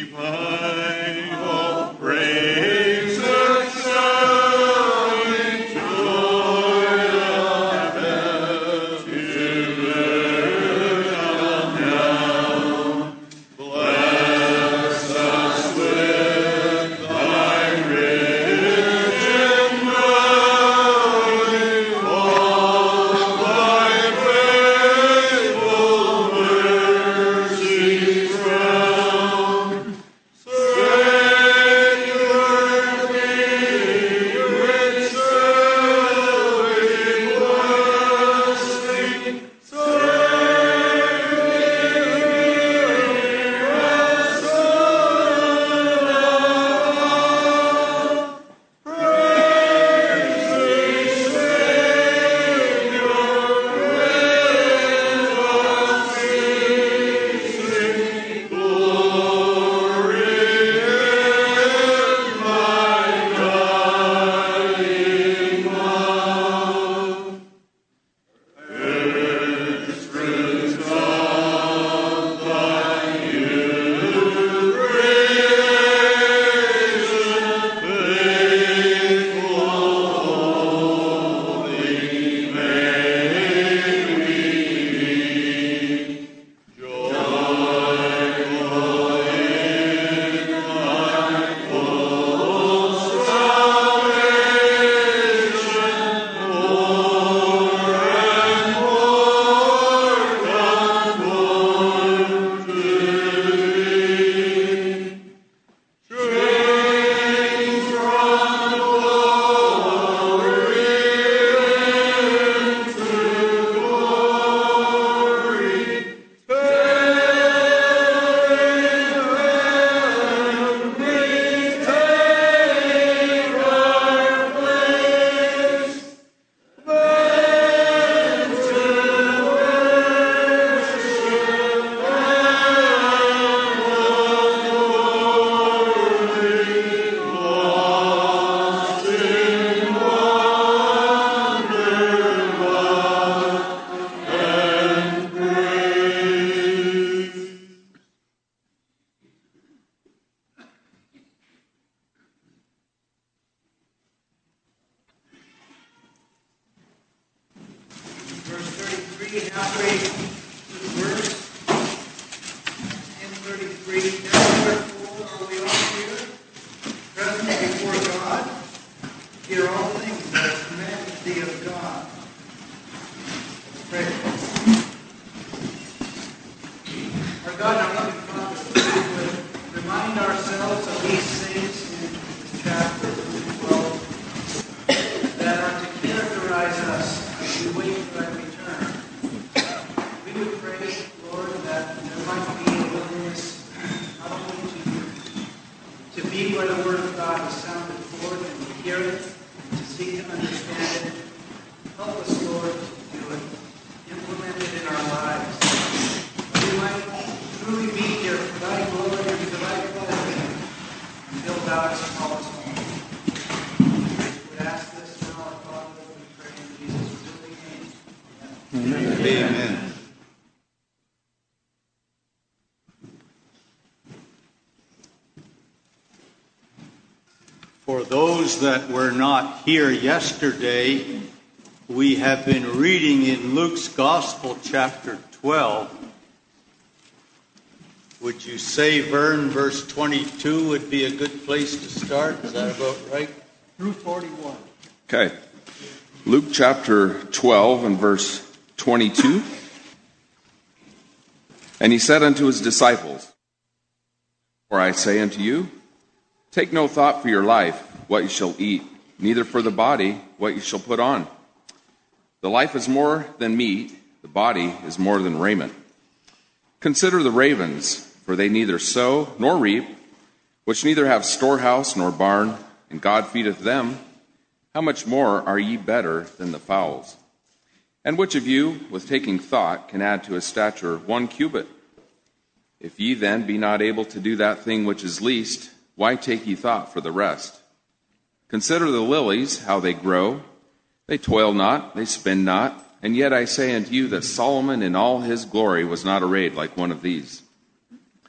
Amen. For those that were not here yesterday, we have been reading in Luke's Gospel, chapter 12. Would you say, Vern, verse 22 would be a good place to start? Is that about right? Through 41. Okay. Luke chapter 12 and verse 22. And he said unto his disciples, For I say unto you, take no thought for your life, what you shall eat, neither for the body, what you shall put on. The life is more than meat, the body is more than raiment. Consider the ravens, for they neither sow nor reap, which neither have storehouse nor barn, and God feedeth them. How much more are ye better than the fowls? And which of you, with taking thought, can add to his stature 1 cubit? If ye then be not able to do that thing which is least, why take ye thought for the rest? Consider the lilies, how they grow. They toil not, they spin not, and yet I say unto you that Solomon in all his glory was not arrayed like one of these.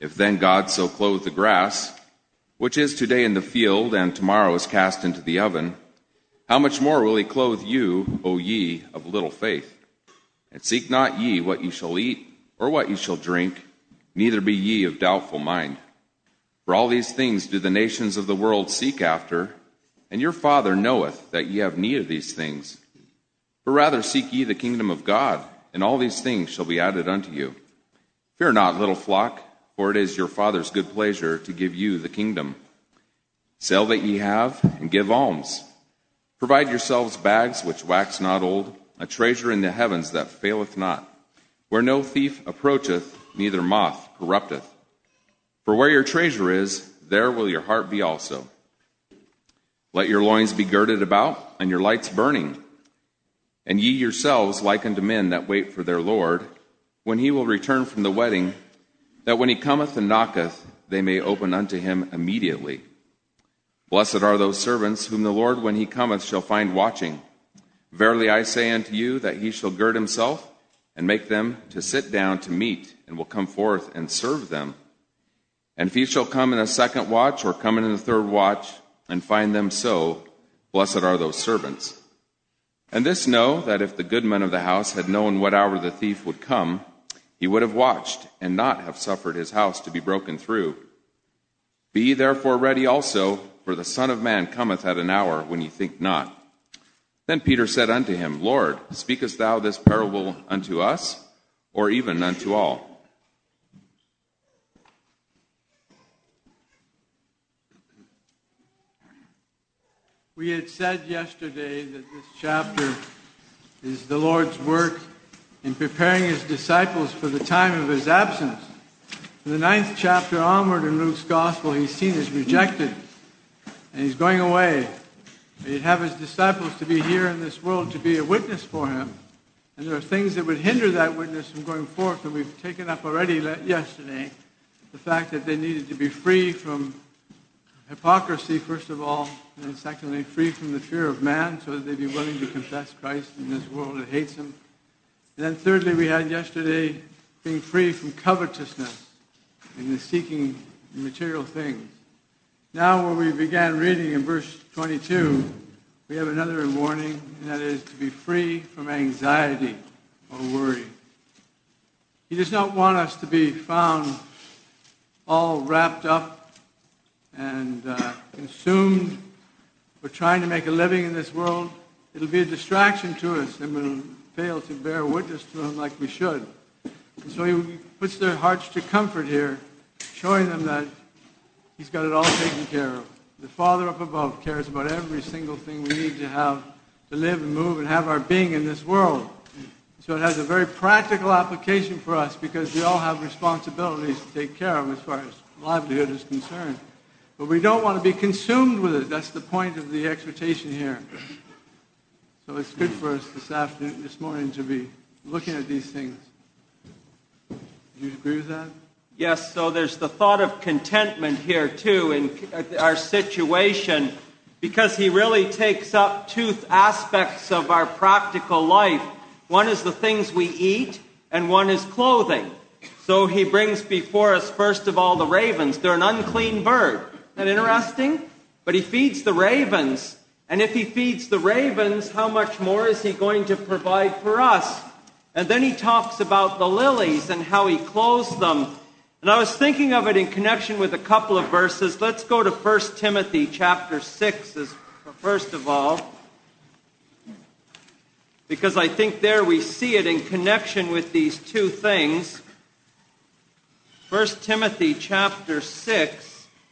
If then God so clothe the grass, which is today in the field and tomorrow is cast into the oven, how much more will he clothe you, O ye of little faith? And seek not ye what ye shall eat, or what ye shall drink, neither be ye of doubtful mind. For all these things do the nations of the world seek after, and your Father knoweth that ye have need of these things. But rather seek ye the kingdom of God, and all these things shall be added unto you. Fear not, little flock, for it is your Father's good pleasure to give you the kingdom. Sell that ye have, and give alms. Provide yourselves bags which wax not old, a treasure in the heavens that faileth not, where no thief approacheth, neither moth corrupteth. For where your treasure is, there will your heart be also. Let your loins be girded about, and your lights burning. And ye yourselves like unto men that wait for their Lord, when he will return from the wedding, that when he cometh and knocketh, they may open unto him immediately. Blessed are those servants whom the Lord, when he cometh, shall find watching. Verily I say unto you, that he shall gird himself, and make them to sit down to meat, and will come forth and serve them. And if he shall come in a second watch, or come in the third watch, and find them so, blessed are those servants. And this know, that if the good man of the house had known what hour the thief would come, he would have watched, and not have suffered his house to be broken through. Be ye therefore ready also, for the Son of Man cometh at an hour when ye think not. Then Peter said unto him, Lord, speakest thou this parable unto us, or even unto all? We had said yesterday that this chapter is the Lord's work in preparing his disciples for the time of his absence. From the 9th chapter onward in Luke's Gospel, he's seen as rejected, and he's going away. He'd have his disciples to be here in this world to be a witness for him. And there are things that would hinder that witness from going forth, and we've taken up already yesterday the fact that they needed to be free from hypocrisy, first of all, and then secondly, free from the fear of man, so that they'd be willing to confess Christ in this world that hates him. And then thirdly, we had yesterday being free from covetousness and the seeking material things. Now, where we began reading in verse 22, we have another warning, and that is to be free from anxiety or worry. He does not want us to be found all wrapped up and consumed with trying to make a living in this world. It'll be a distraction to us, and we'll fail to bear witness to him like we should. And so he puts their hearts to comfort here, showing them that he's got it all taken care of. The Father up above cares about every single thing we need to have to live and move and have our being in this world. So it has a very practical application for us, because we all have responsibilities to take care of as far as livelihood is concerned. But we don't want to be consumed with it. That's the point of the exhortation here. So it's good for us this morning to be looking at these things. Do you agree with that? Yes, so there's the thought of contentment here, too, in our situation, because he really takes up two aspects of our practical life. One is the things we eat, and one is clothing. So he brings before us, first of all, the ravens. They're an unclean bird. Isn't that interesting? But he feeds the ravens. And if he feeds the ravens, how much more is he going to provide for us? And then he talks about the lilies and how he clothes them. And I was thinking of it in connection with a couple of verses. Let's go to 1 Timothy chapter 6 first of all, because I think there we see it in connection with these two things. 1 Timothy chapter 6.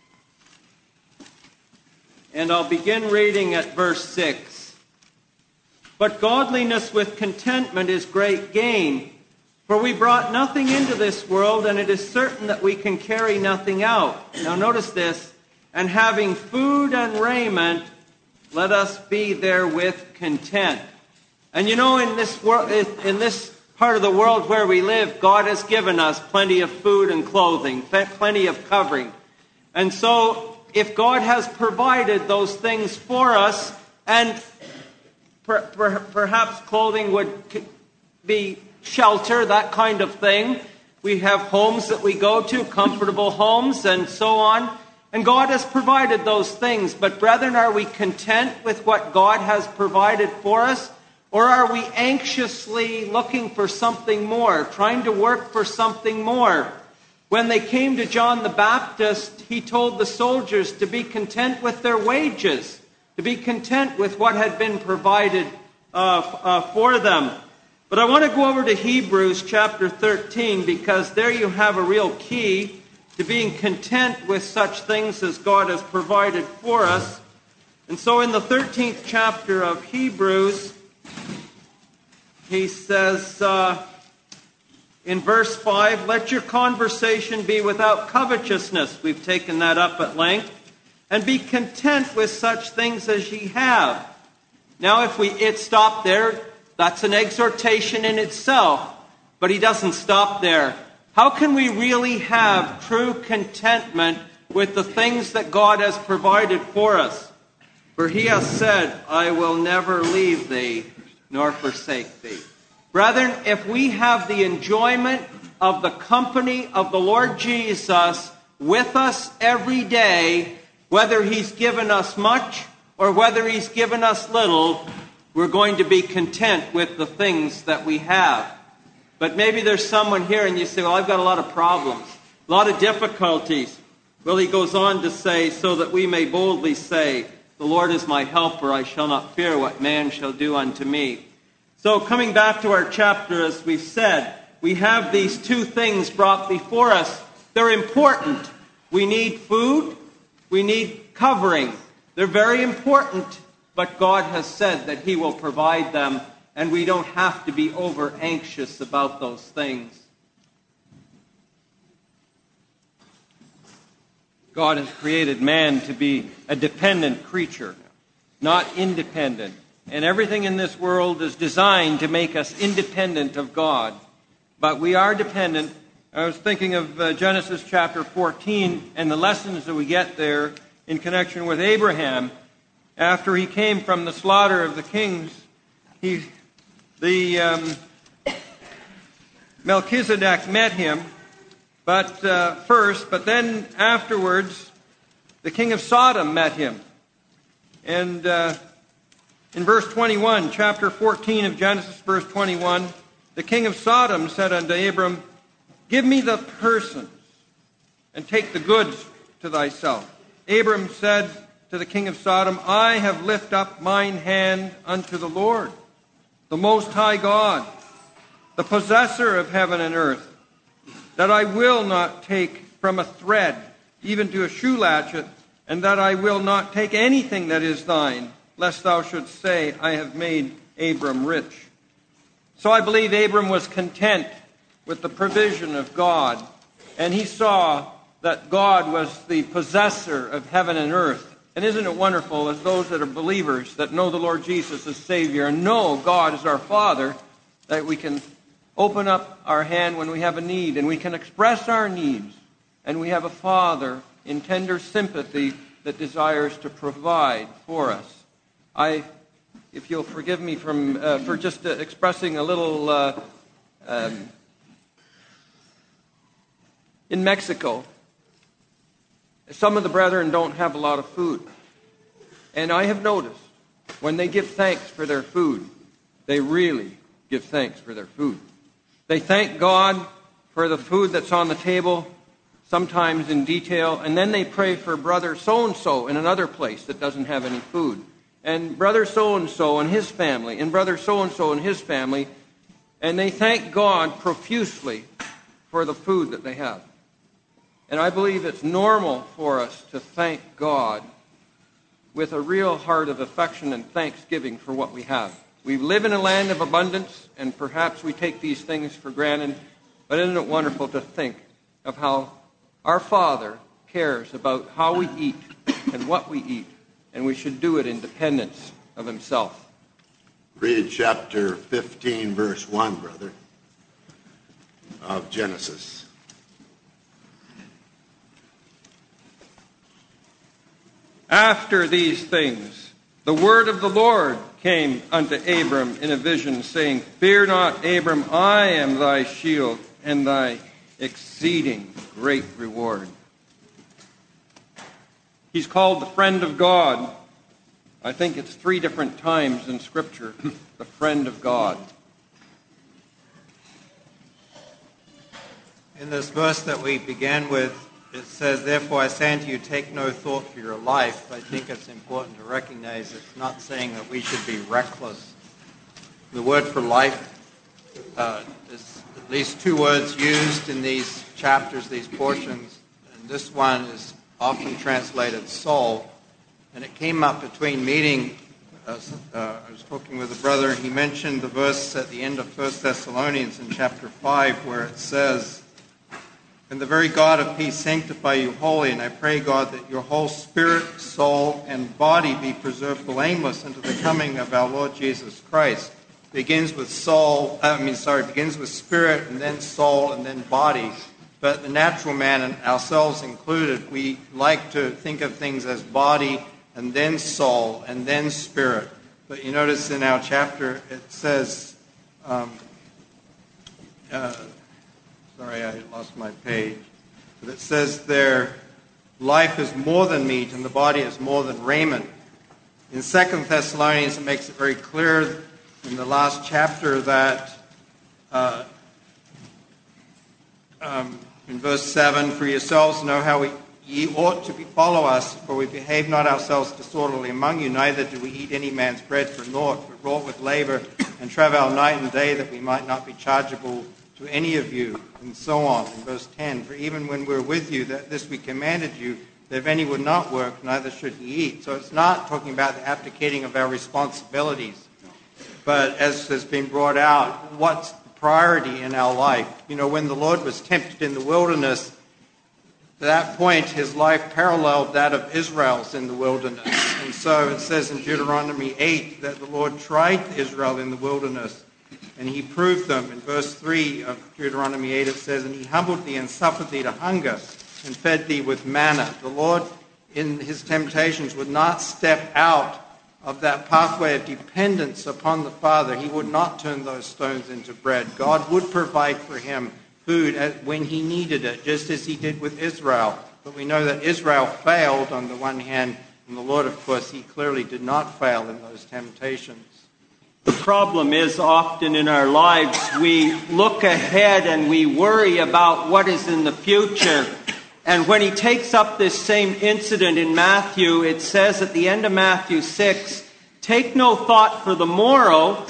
And I'll begin reading at verse 6. But godliness with contentment is great gain. For we brought nothing into this world, and it is certain that we can carry nothing out. Now notice this. And having food and raiment, let us be therewith content. And you know, in this world, in this part of the world where we live, God has given us plenty of food and clothing, plenty of covering. And so, if God has provided those things for us, and perhaps clothing would be shelter, that kind of thing, We have homes that we go to, comfortable homes, and so on. And God has provided those things. But brethren, are we content with what God has provided for us? Or are we anxiously looking for something more, trying to work for something more? When they came to John the Baptist, he told the soldiers to be content with their wages, to be content with what had been provided for them. But I want to go over to Hebrews chapter 13, because there you have a real key to being content with such things as God has provided for us. And so in the 13th chapter of Hebrews, he says in verse 5, let your conversation be without covetousness. We've taken that up at length. And be content with such things as ye have. Now if it stopped there, that's an exhortation in itself. But he doesn't stop there. How can we really have true contentment with the things that God has provided for us? For he has said, I will never leave thee nor forsake thee. Brethren, if we have the enjoyment of the company of the Lord Jesus with us every day, whether he's given us much or whether he's given us little, we're going to be content with the things that we have. But maybe there's someone here and you say, well, I've got a lot of problems, a lot of difficulties. Well, he goes on to say, so that we may boldly say, the Lord is my helper, I shall not fear what man shall do unto me. So coming back to our chapter, as we've said, we have these two things brought before us. They're important. We need food, we need covering. They're very important, but God has said that he will provide them, and we don't have to be over anxious about those things. God has created man to be a dependent creature, not independent. And everything in this world is designed to make us independent of God. But we are dependent. I was thinking of Genesis chapter 14 and the lessons that we get there in connection with Abraham. After he came from the slaughter of the kings, Melchizedek met him, but then afterwards, the king of Sodom met him. And in verse 21, chapter 14 of Genesis, verse 21, the king of Sodom said unto Abram, give me the persons, and take the goods to thyself. Abram said to the king of Sodom, I have lifted up mine hand unto the Lord, the Most High God, the possessor of heaven and earth, that I will not take from a thread, even to a shoe latchet, and that I will not take anything that is thine, lest thou shouldst say, I have made Abram rich. So I believe Abram was content with the provision of God, and he saw that God was the possessor of heaven and earth. And isn't it wonderful, as those that are believers, that know the Lord Jesus as Savior and know God as our Father, that we can open up our hand when we have a need, and we can express our needs, and we have a Father in tender sympathy that desires to provide for us. If you'll forgive me for just expressing a little, in Mexico, some of the brethren don't have a lot of food. And I have noticed, when they give thanks for their food, they really give thanks for their food. They thank God for the food that's on the table, sometimes in detail, and then they pray for brother so-and-so in another place that doesn't have any food. And brother so-and-so and his family, and brother so-and-so and his family, and they thank God profusely for the food that they have. And I believe it's normal for us to thank God with a real heart of affection and thanksgiving for what we have. We live in a land of abundance, and perhaps we take these things for granted, but isn't it wonderful to think of how our Father cares about how we eat and what we eat, and we should do it in dependence of himself. Read chapter 15, verse 1, brother, of Genesis. After these things, the word of the Lord came unto Abram in a vision, saying, Fear not, Abram, I am thy shield and thy exceeding great reward. He's called the friend of God. I think it's 3 different times in Scripture, the friend of God. In this verse that we began with, it says, "Therefore I say unto you, take no thought for your life." I think it's important to recognize it's not saying that we should be reckless. The word for life is at least 2 words used in these chapters, these portions, and this one is often translated soul. And it came up between meeting. I was talking with a brother, and he mentioned the verse at the end of 1 Thessalonians in chapter 5, where it says, "And the very God of peace sanctify you wholly, and I pray, God, that your whole spirit, soul, and body be preserved blameless unto the coming of our Lord Jesus Christ." Begins with begins with spirit, and then soul, and then body. But the natural man, and ourselves included, we like to think of things as body, and then soul, and then spirit. But you notice in our chapter it says, sorry, I lost my page. But it says there, life is more than meat, and the body is more than raiment. In 2 Thessalonians, it makes it very clear in the last chapter that in verse 7, "For yourselves know how ye ought to follow us, for we behave not ourselves disorderly among you, neither do we eat any man's bread for naught, but wrought with labor, and travail night and day, that we might not be chargeable to any of you," and so on. In verse 10, "For even when we were with you, that this we commanded you, that if any would not work, neither should he eat." So it's not talking about the abdicating of our responsibilities. But as has been brought out, what's the priority in our life? You know, when the Lord was tempted in the wilderness, at that point his life paralleled that of Israel's in the wilderness. And so it says in Deuteronomy 8 that the Lord tried Israel in the wilderness, and he proved them. In verse 3 of Deuteronomy 8 it says, "And he humbled thee and suffered thee to hunger, and fed thee with manna." The Lord in his temptations would not step out of that pathway of dependence upon the Father. He would not turn those stones into bread. God would provide for him food when he needed it, just as he did with Israel. But we know that Israel failed on the one hand, and the Lord, of course, he clearly did not fail in those temptations. The problem is often in our lives we look ahead and we worry about what is in the future. And when he takes up this same incident in Matthew, it says at the end of Matthew 6, "Take no thought for the morrow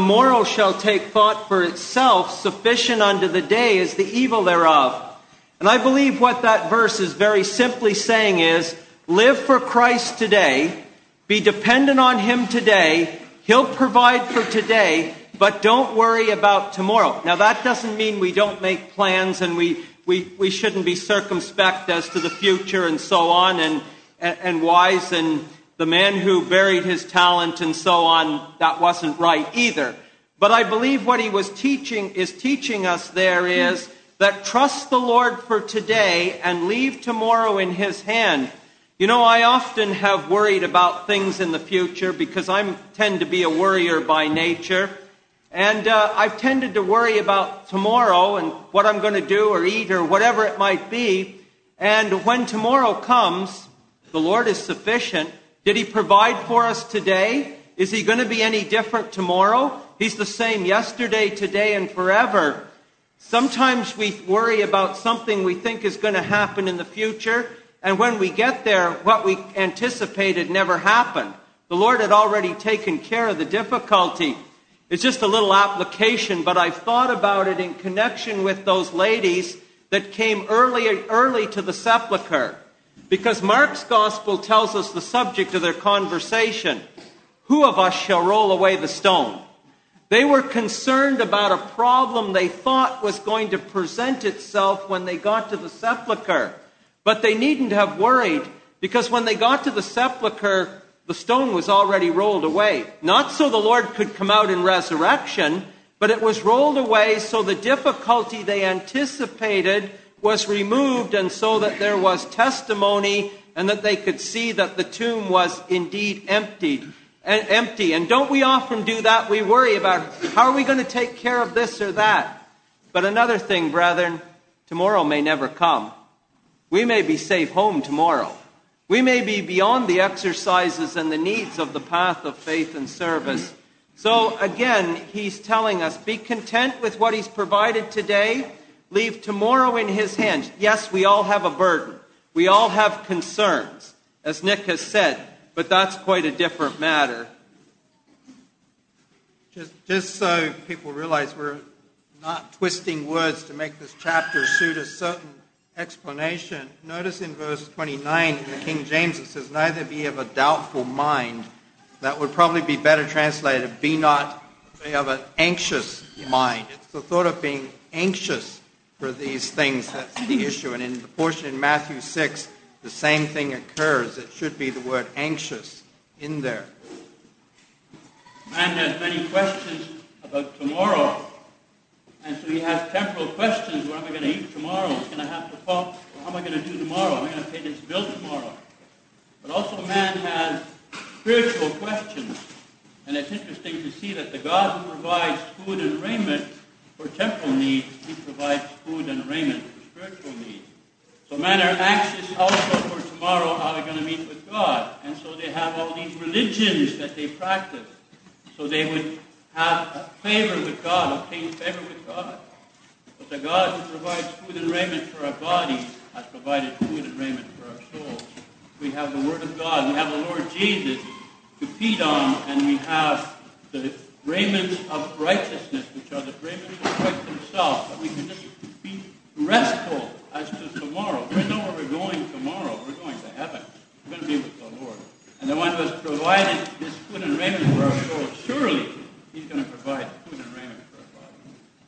shall take thought for itself. Sufficient unto the day is the evil thereof." And I believe what that verse is very simply saying is, live for Christ today, be dependent on him today, he'll provide for today, but don't worry about tomorrow. Now that doesn't mean we don't make plans and we shouldn't be circumspect as to the future and so on, and wise, and the man who buried his talent and so on, that wasn't right either. But I believe what he was teaching us there is that trust the Lord for today and leave tomorrow in his hand. You know, I often have worried about things in the future because I tend to be a worrier by nature. And I've tended to worry about tomorrow and what I'm going to do or eat or whatever it might be. And when tomorrow comes, the Lord is sufficient. Did he provide for us today? Is he going to be any different tomorrow? He's the same yesterday, today, and forever. Sometimes we worry about something we think is going to happen in the future. And when we get there, what we anticipated never happened. The Lord had already taken care of the difficulty. It's just a little application, but I've thought about it in connection with those ladies that came early to the sepulcher. Because Mark's gospel tells us the subject of their conversation. Who of us shall roll away the stone? They were concerned about a problem they thought was going to present itself when they got to the sepulcher. But they needn't have worried, because when they got to the sepulcher, the stone was already rolled away. Not so the Lord could come out in resurrection, but it was rolled away so the difficulty they anticipated was removed, and so that there was testimony and that they could see that the tomb was indeed empty. And don't we often do that? We worry about how are we going to take care of this or that. But another thing, brethren, tomorrow may never come. We may be safe home tomorrow. We may be beyond the exercises and the needs of the path of faith and service. So again, he's telling us, be content with what he's provided today. Leave tomorrow in his hands. Yes, we all have a burden. We all have concerns, as Nick has said, but that's quite a different matter. Just so people realize we're not twisting words to make this chapter suit a certain explanation. Notice in verse 29 in the King James it says, neither be of a doubtful mind. That would probably be better translated, be not of an anxious mind. It's the thought of being anxious for these things that's the issue. And in the portion in Matthew 6, the same thing occurs. It should be the word anxious in there. Man has many questions about tomorrow. And so he has temporal questions. What am I going to eat tomorrow? What's going to happen to Paul? How am I going to do tomorrow? Am I going to pay this bill tomorrow? But also man has spiritual questions. And it's interesting to see that the God who provides food and raiment for temporal needs, he provides food and raiment for spiritual needs. So men are anxious also for tomorrow, how are we going to meet with God? And so they have all these religions that they practice. So they would have favor with God, obtain favor with God. But the God who provides food and raiment for our bodies has provided food and raiment for our souls. We have the Word of God. We have the Lord Jesus to feed on, and we have the raiment of righteousness, which are the raiment of Christ himself, that we can just be restful as to tomorrow. We know where we're going tomorrow. We're going to heaven. We're going to be with the Lord. And the one who has provided this food and raiment for our souls, surely he's going to provide food and raiment for our body.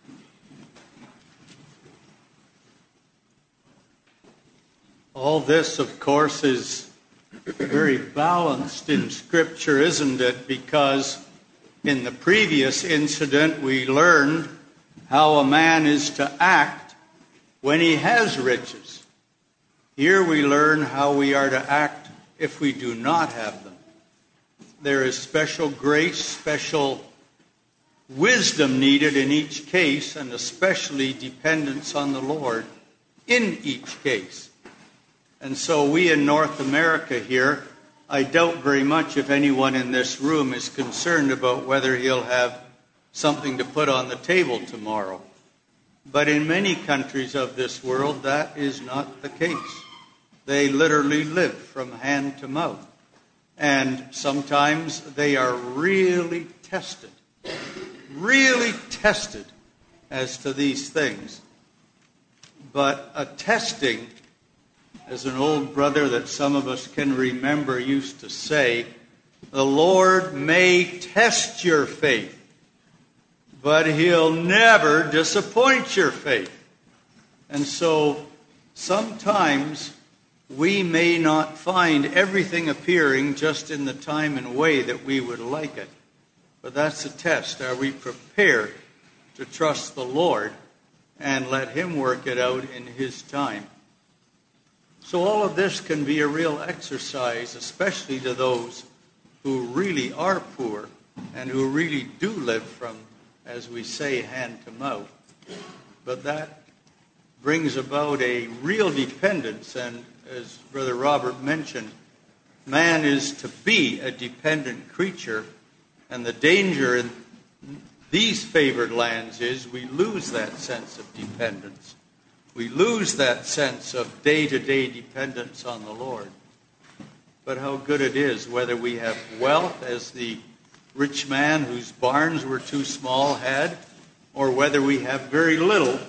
All this, of course, is very balanced in Scripture, isn't it? Because in the previous incident, we learned how a man is to act when he has riches. Here we learn how we are to act if we do not have them. There is special grace, special wisdom needed in each case, and especially dependence on the Lord in each case. And so we in North America here, I doubt very much if anyone in this room is concerned about whether he'll have something to put on the table tomorrow. But in many countries of this world, that is not the case. They literally live from hand to mouth. And sometimes they are really tested as to these things. But a testing, as an old brother that some of us can remember used to say, the Lord may test your faith, but he'll never disappoint your faith. And so sometimes we may not find everything appearing just in the time and way that we would like it. But that's a test. Are we prepared to trust the Lord and let him work it out in his time? So all of this can be a real exercise, especially to those who really are poor and who really do live from, as we say, hand to mouth. But that brings about a real dependence, and as Brother Robert mentioned, man is to be a dependent creature, and the danger in these favored lands is we lose that sense of dependence. We lose that sense of day-to-day dependence on the Lord. But how good it is, whether we have wealth, as the rich man whose barns were too small had, or whether we have very little,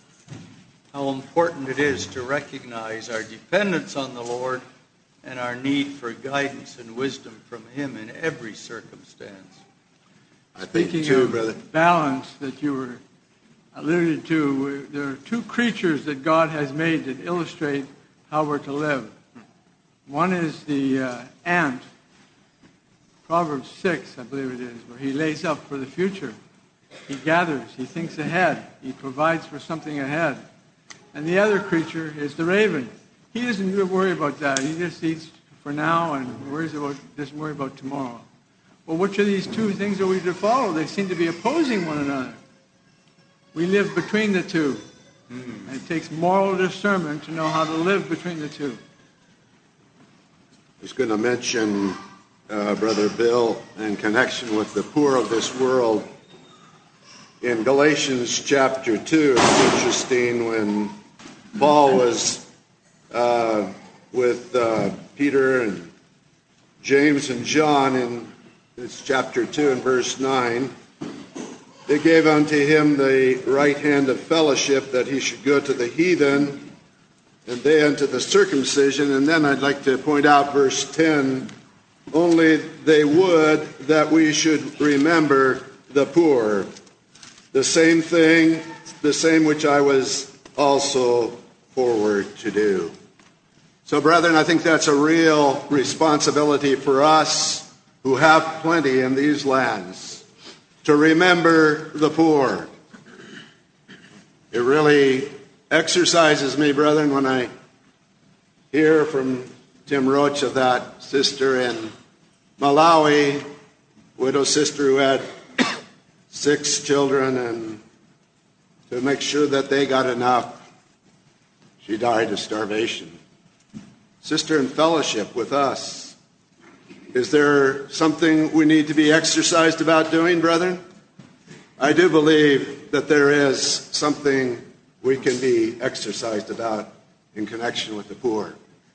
how important it is to recognize our dependence on the Lord and our need for guidance and wisdom from him in every circumstance. I think Speaking too, of brother. balance that you were alluded to, there are two creatures that God has made that illustrate how we're to live. One is the ant, Proverbs 6, I believe it is, where he lays up for the future. He gathers, he thinks ahead, he provides for something ahead. And the other creature is the raven. He doesn't worry about that. He just eats for now and doesn't worry about tomorrow. Well, which of these two things are we to follow? They seem to be opposing one another. We live between the two. And it takes moral discernment to know how to live between the two. I was going to mention, Brother Bill, in connection with the poor of this world, in Galatians chapter 2, it's interesting when Paul was with Peter and James and John in it's chapter 2 and verse 9. They gave unto him the right hand of fellowship that he should go to the heathen, and they unto the circumcision. And then I'd like to point out verse 10, only they would that we should remember the poor. The same thing, the same which I was also forward to do. So, brethren, I think that's a real responsibility for us who have plenty in these lands, to remember the poor. It really exercises me, brethren, when I hear from Tim Roach of that sister in Malawi, widow sister who had 6 children, and to make sure that they got enough, she died of starvation. Sister in fellowship with us. Is there something we need to be exercised about doing, brethren? I do believe that there is something we can be exercised about in connection with the poor.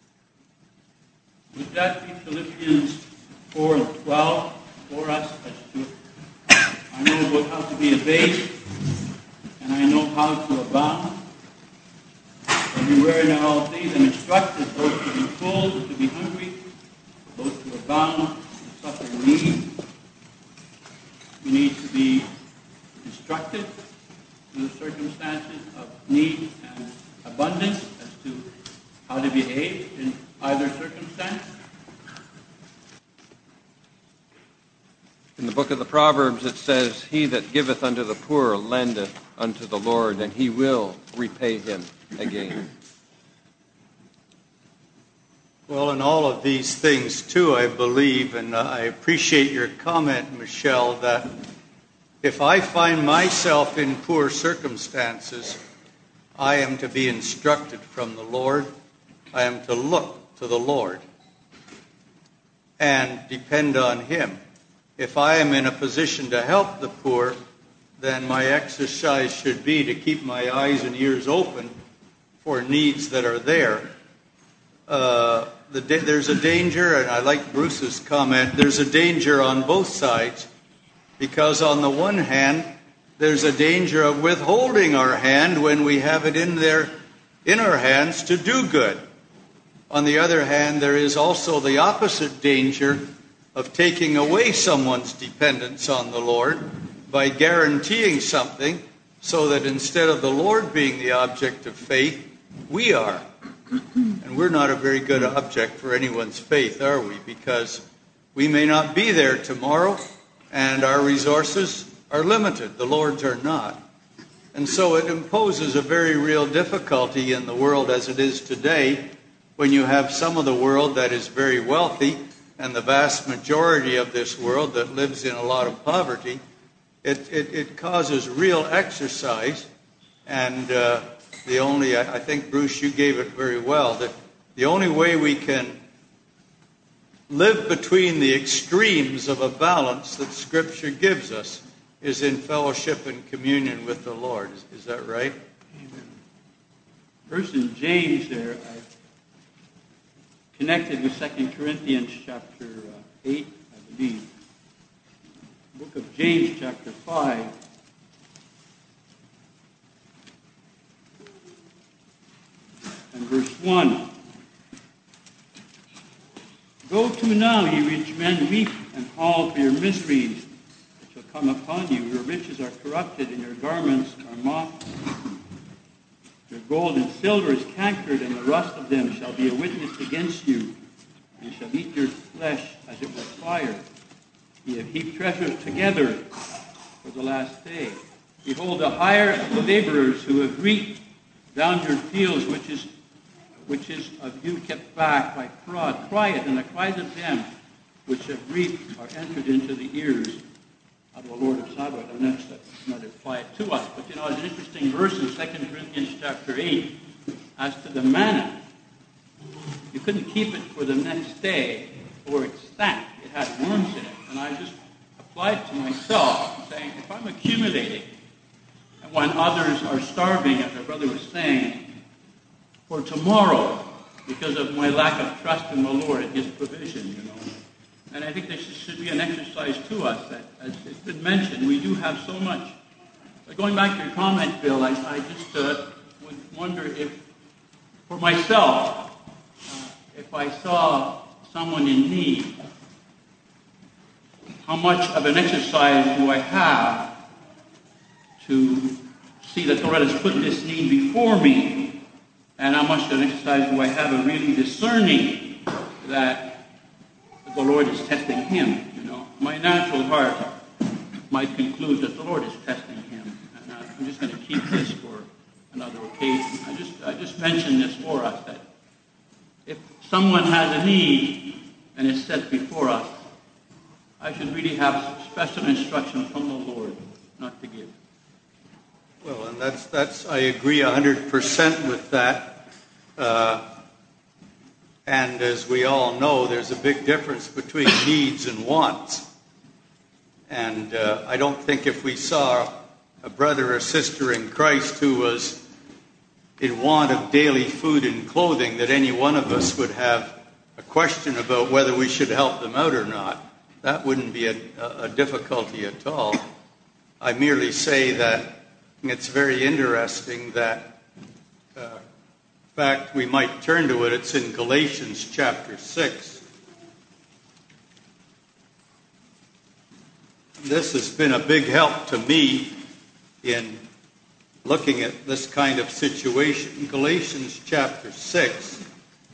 Would that be Philippians 4 and 12 for us? I know about how to be abased, and I know how to abound. Everywhere in all things I'm instructed both to be full and to be hungry, both to abound and to suffer need. We need to be instructed in the circumstances of need and abundance as to how to behave in either circumstance. In the book of the Proverbs it says, he that giveth unto the poor lendeth unto the Lord, and he will repay him again. Well, in all of these things, too, I believe, and I appreciate your comment, Michelle, that if I find myself in poor circumstances, I am to be instructed from the Lord. I am to look to the Lord and depend on Him. If I am in a position to help the poor, then my exercise should be to keep my eyes and ears open for needs that are there. There's a danger, and I like Bruce's comment, there's a danger on both sides, because on the one hand, there's a danger of withholding our hand when we have it in our hands to do good. On the other hand, there is also the opposite danger of taking away someone's dependence on the Lord by guaranteeing something so that instead of the Lord being the object of faith, we are. And we're not a very good object for anyone's faith, are we? Because we may not be there tomorrow, and our resources are limited. The Lord's are not. And so it imposes a very real difficulty in the world as it is today, when you have some of the world that is very wealthy and the vast majority of this world that lives in a lot of poverty. It causes real exercise, and I think, Bruce, you gave it very well, that the only way we can live between the extremes of a balance that Scripture gives us is in fellowship and communion with the Lord. Is that right? Amen. First in James there, I connected with 2 Corinthians chapter 8, I believe. Book of James chapter 5. And verse 1. Go to now, ye rich men, weep and howl for your miseries that shall come upon you. Your riches are corrupted, and your garments are moth-eaten. Your gold and silver is cankered, and the rust of them shall be a witness against you, and shall eat your flesh as it were fire. Ye have heaped treasures together for the last day. Behold, the hire of the laborers who have reaped down your fields, which is of you kept back by fraud. Cry it, and the cries of them which have reaped are entered into the ears of the Lord of Sabaoth. And that's not apply it to us. But it's an interesting verse in 2 Corinthians chapter 8 as to the manna. You couldn't keep it for the next day or it stank. It had worms in it. And I just applied it to myself, saying, if I'm accumulating, and when others are starving, as our brother was saying, for tomorrow, because of my lack of trust in the Lord and His provision, And I think this should be an exercise to us that, as it's been mentioned, we do have so much. But going back to your comment, Bill, I just would wonder if, for myself, if I saw someone in need, how much of an exercise do I have to see that the Lord has put this need before me, and how much of an exercise do I have of really discerning that the Lord is testing him, My natural heart might conclude that the Lord is testing him. And I'm just going to keep this for another occasion. I just mentioned this for us, that if someone has a need and is set before us, I should really have special instruction from the Lord not to give. Well, and that's I agree 100% with that. And as we all know, there's a big difference between needs and wants. And I don't think if we saw a brother or sister in Christ who was in want of daily food and clothing, that any one of us would have a question about whether we should help them out or not. That wouldn't be a difficulty at all. I merely say that it's very interesting that in fact, we might turn to it. It's in Galatians chapter 6. This has been a big help to me in looking at this kind of situation. Galatians chapter 6,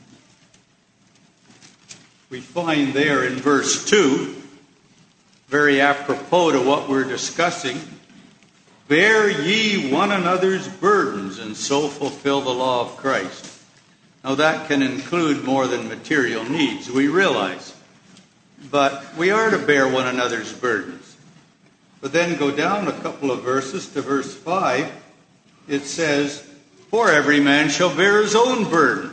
we find there in verse 2, very apropos to what we're discussing, bear ye one another's burdens, and so fulfill the law of Christ. Now that can include more than material needs, we realize. But we are to bear one another's burdens. But then go down a couple of verses to verse 5. It says, for every man shall bear his own burden.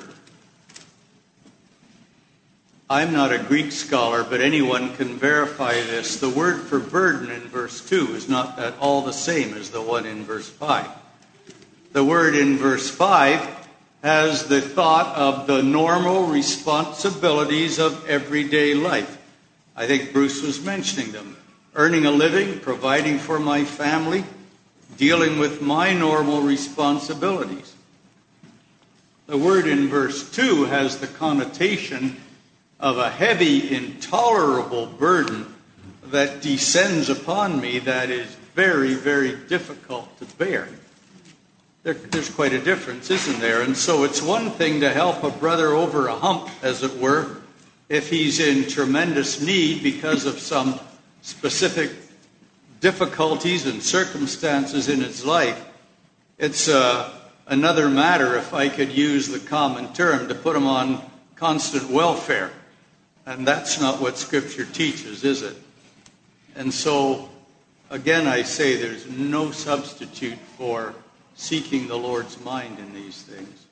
I'm not a Greek scholar, but anyone can verify this. The word for burden in verse 2 is not at all the same as the one in verse 5. The word in verse 5 has the thought of the normal responsibilities of everyday life. I think Bruce was mentioning them. Earning a living, providing for my family, dealing with my normal responsibilities. The word in verse 2 has the connotation of a heavy, intolerable burden that descends upon me that is very, very difficult to bear. There's quite a difference, isn't there? And so it's one thing to help a brother over a hump, as it were, if he's in tremendous need because of some specific difficulties and circumstances in his life. It's another matter, if I could use the common term, to put him on constant welfare. And that's not what Scripture teaches, is it? And so, again, I say there's no substitute for seeking the Lord's mind in these things.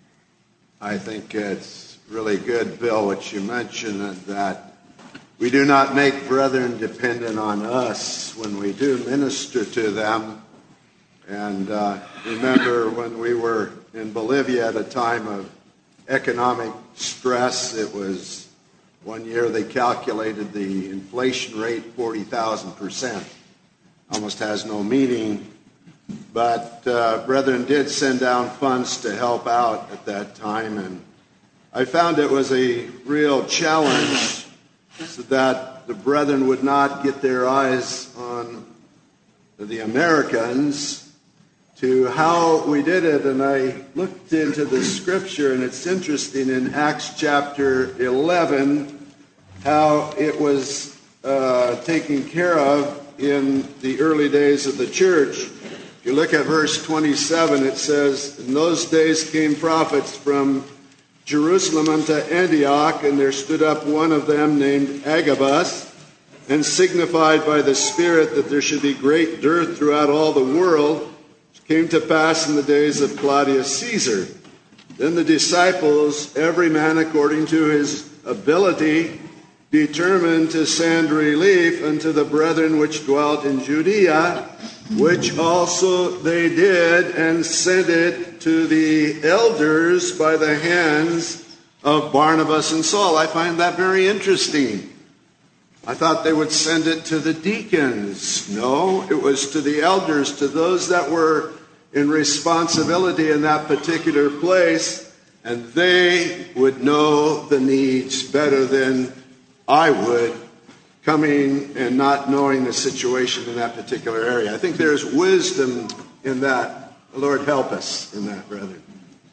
I think it's really good, Bill, what you mentioned, that we do not make brethren dependent on us when we do minister to them. And remember when we were in Bolivia at a time of economic stress, it was one year they calculated the inflation rate 40,000%. Almost has no meaning. But brethren did send down funds to help out at that time. And I found it was a real challenge so that the brethren would not get their eyes on the Americans to how we did it. And I looked into the scripture, and it's interesting in Acts chapter 11 how it was taken care of in the early days of the church. If you look at verse 27, it says, in those days came prophets from Jerusalem unto Antioch, and there stood up one of them named Agabus, and signified by the Spirit that there should be great dearth throughout all the world, which came to pass in the days of Claudius Caesar. Then the disciples, every man according to his ability, determined to send relief unto the brethren which dwelt in Judea, which also they did, and sent it to the elders by the hands of Barnabas and Saul. I find that very interesting. I thought they would send it to the deacons. No, it was to the elders, to those that were in responsibility in that particular place, and they would know the needs better than I would, coming and not knowing the situation in that particular area. I think there's wisdom in that. The Lord help us in that, brethren.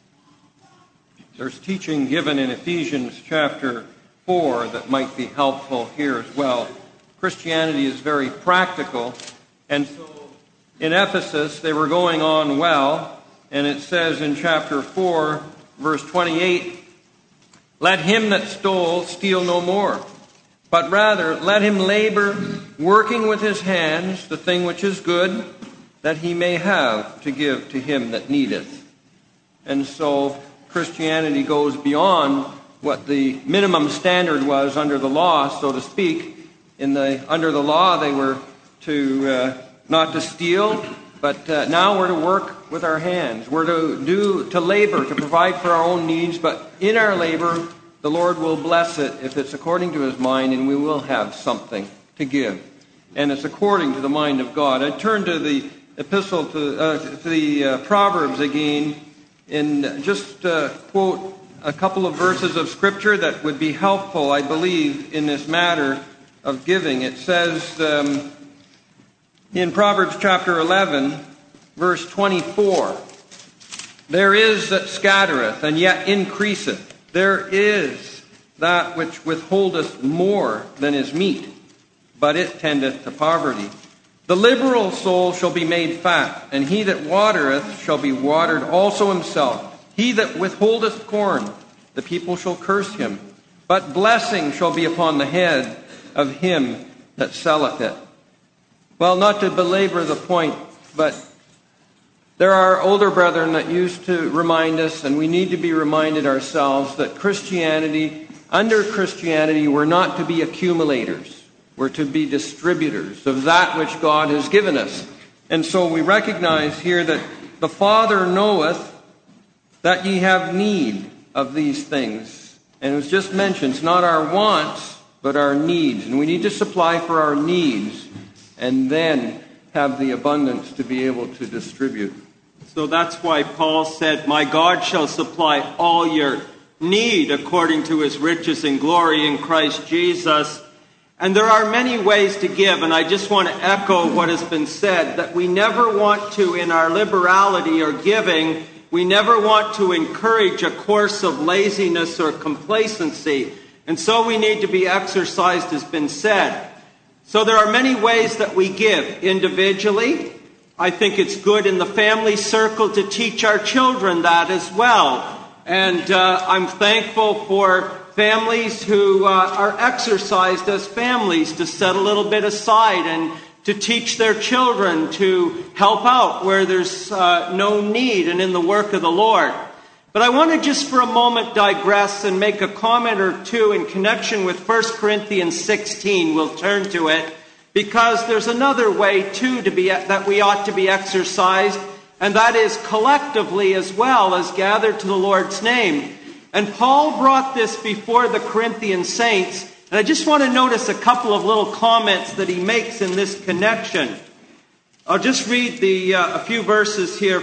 There's teaching given in Ephesians chapter 4 that might be helpful here as well. Christianity is very practical, and so in Ephesus they were going on well, and it says in chapter 4, verse 28, "Let him that stole steal no more, but rather let him labor, working with his hands the thing which is good, that he may have to give to him that needeth." And so Christianity goes beyond what the minimum standard was under the law, so to speak. Under the law, they were to not to steal, but now we're to work with our hands. We're to labor, to provide for our own needs, but in our labor, the Lord will bless it if it's according to His mind, and we will have something to give. And it's according to the mind of God. I turn to the epistle to the Proverbs again, and just quote a couple of verses of Scripture that would be helpful, I believe, in this matter of giving. It says in Proverbs chapter 11, verse 24, "There is that scattereth, and yet increaseth. There is that which withholdeth more than is meet, but it tendeth to poverty. The liberal soul shall be made fat, and he that watereth shall be watered also himself. He that withholdeth corn, the people shall curse him, but blessing shall be upon the head of him that selleth it." Well, not to belabor the point, but there are older brethren that used to remind us, and we need to be reminded ourselves, that under Christianity, we're not to be accumulators. We're to be distributors of that which God has given us. And so we recognize here that the Father knoweth that ye have need of these things. And it was just mentioned, it's not our wants, but our needs. And we need to supply for our needs, and then have the abundance to be able to distribute. So that's why Paul said, "My God shall supply all your need according to His riches and glory in Christ Jesus." And there are many ways to give, and I just want to echo what has been said, that we never want to, in our liberality or giving, we never want to encourage a course of laziness or complacency. And so we need to be exercised, as been said. So there are many ways that we give. Individually, I think it's good in the family circle to teach our children that as well. And I'm thankful for families who are exercised as families to set a little bit aside and to teach their children to help out where there's no need and in the work of the Lord. But I want to just for a moment digress and make a comment or two in connection with 1 Corinthians 16. We'll turn to it, because there's another way too that we ought to be exercised, and that is collectively as well as gathered to the Lord's name. And Paul brought this before the Corinthian saints, and I just want to notice a couple of little comments that he makes in this connection. I'll just read a few verses here.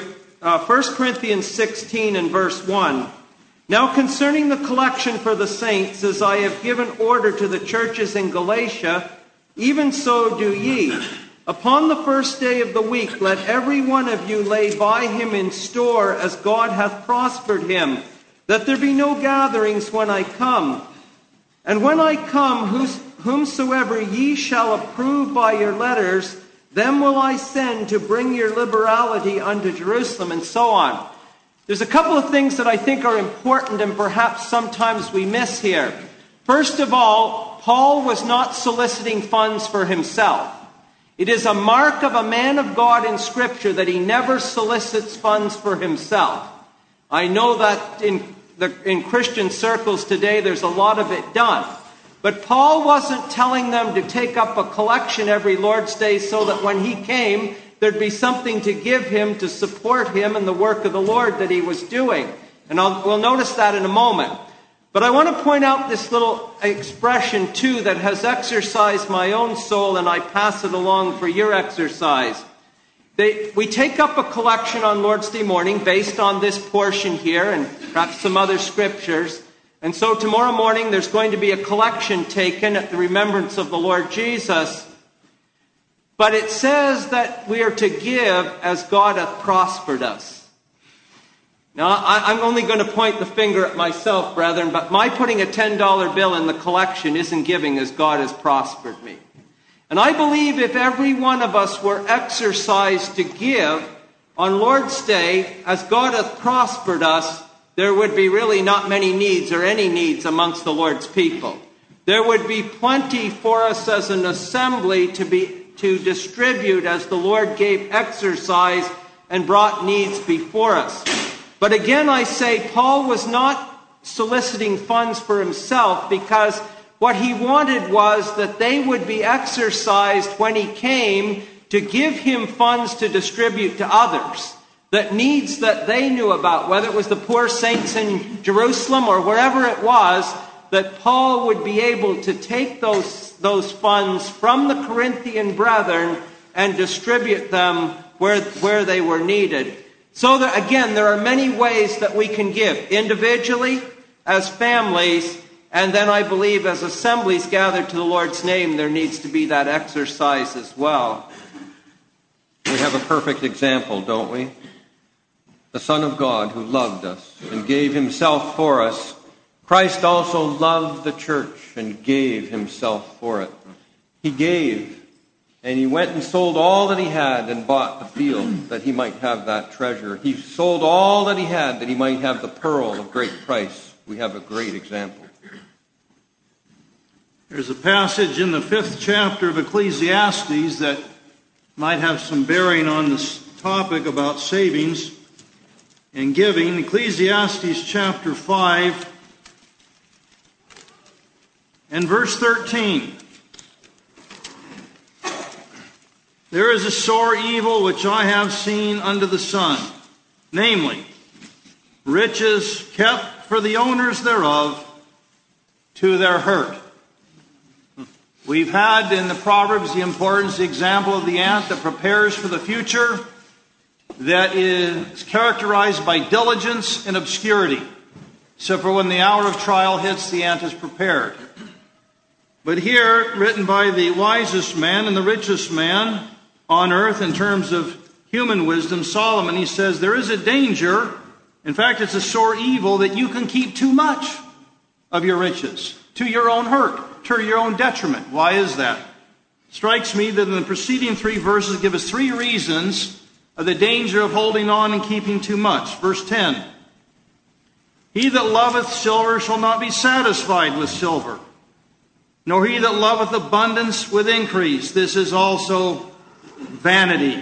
1 Corinthians 16 and verse 1. "Now concerning the collection for the saints, as I have given order to the churches in Galatia, even so do ye. Upon the first day of the week, let every one of you lay by him in store as God hath prospered him, that there be no gatherings when I come. And when I come, whomsoever ye shall approve by your letters, them will I send to bring your liberality unto Jerusalem," and so on. There's a couple of things that I think are important and perhaps sometimes we miss here. First of all, Paul was not soliciting funds for himself. It is a mark of a man of God in Scripture that he never solicits funds for himself. I know that in Christian circles today there's a lot of it done. But Paul wasn't telling them to take up a collection every Lord's Day so that when he came, there'd be something to give him to support him in the work of the Lord that he was doing. And we'll notice that in a moment. But I want to point out this little expression, too, that has exercised my own soul, and I pass it along for your exercise. We take up a collection on Lord's Day morning based on this portion here and perhaps some other scriptures. And so tomorrow morning there's going to be a collection taken at the remembrance of the Lord Jesus. But it says that we are to give as God hath prospered us. Now, I'm only going to point the finger at myself, brethren, but my putting a $10 bill in the collection isn't giving as God has prospered me. And I believe if every one of us were exercised to give on Lord's Day as God hath prospered us, there would be really not many needs or any needs amongst the Lord's people. There would be plenty for us as an assembly to distribute as the Lord gave exercise and brought needs before us. But again, I say Paul was not soliciting funds for himself, because what he wanted was that they would be exercised when he came to give him funds to distribute to others, that needs that they knew about, whether it was the poor saints in Jerusalem or wherever it was, that Paul would be able to take those funds from the Corinthian brethren and distribute them where they were needed. So that, again, there are many ways that we can give, individually, as families, and then I believe as assemblies gathered to the Lord's name, there needs to be that exercise as well. We have a perfect example, don't we? The Son of God who loved us and gave himself for us. Christ also loved the church and gave himself for it. He gave. And he went and sold all that he had and bought the field that he might have that treasure. He sold all that he had that he might have the pearl of great price. We have a great example. There's a passage in the 5th chapter of Ecclesiastes that might have some bearing on this topic about savings and giving. Ecclesiastes chapter 5 and verse 13. There is a sore evil which I have seen under the sun, namely, riches kept for the owners thereof to their hurt. We've had in the Proverbs the importance, the example of the ant that prepares for the future, that is characterized by diligence and obscurity. So for when the hour of trial hits, the ant is prepared. But here, written by the wisest man and the richest man on earth in terms of human wisdom, Solomon, he says, there is a danger, in fact it's a sore evil, that you can keep too much of your riches to your own hurt, to your own detriment. Why is that? It strikes me that in the preceding 3 verses give us 3 reasons of the danger of holding on and keeping too much. Verse 10, he that loveth silver shall not be satisfied with silver, nor he that loveth abundance with increase. This is also vanity.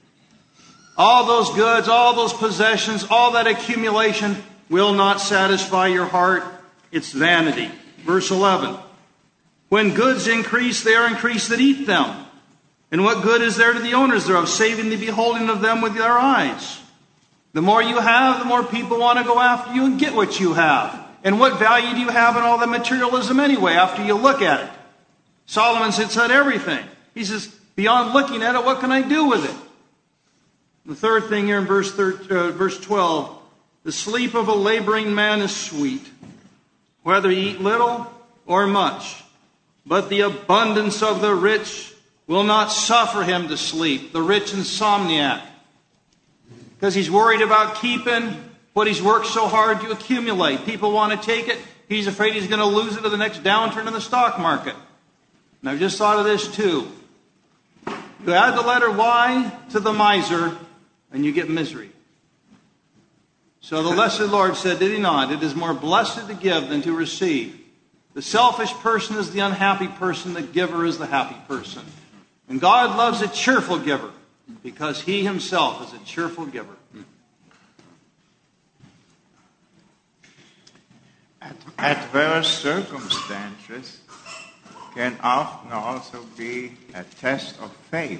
All those goods, all those possessions, all that accumulation will not satisfy your heart. It's vanity. Verse 11. When goods increase, they are increased that eat them. And what good is there to the owners thereof, saving the beholding of them with their eyes? The more you have, the more people want to go after you and get what you have. And what value do you have in all the materialism anyway after you look at it? Solomon said everything. He says, beyond looking at it, what can I do with it? The third thing here in verse 12, the sleep of a laboring man is sweet, whether he eat little or much. But the abundance of the rich will not suffer him to sleep, the rich insomniac. Because he's worried about keeping what he's worked so hard to accumulate. People want to take it. He's afraid he's going to lose it to the next downturn in the stock market. And I've just thought of this too. You add the letter Y to the miser, and you get misery. So the blessed Lord said, did he not? It is more blessed to give than to receive. The selfish person is the unhappy person. The giver is the happy person. And God loves a cheerful giver because he himself is a cheerful giver. Adverse circumstances can often also be a test of faith.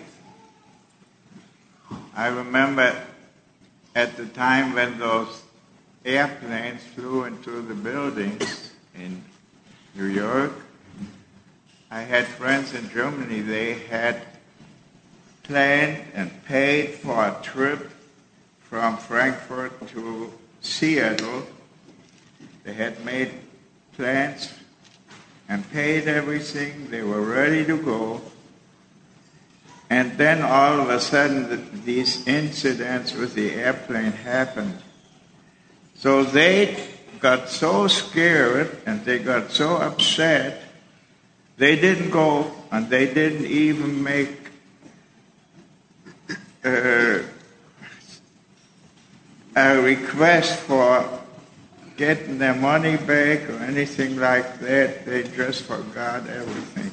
I remember at the time when those airplanes flew into the buildings in New York, I had friends in Germany. They had planned and paid for a trip from Frankfurt to Seattle. They had made plans and paid everything. They were ready to go. And then all of a sudden, these incidents with the airplane happened. So they got so scared and they got so upset, they didn't go, and they didn't even make a request for getting their money back or anything like that. They just forgot everything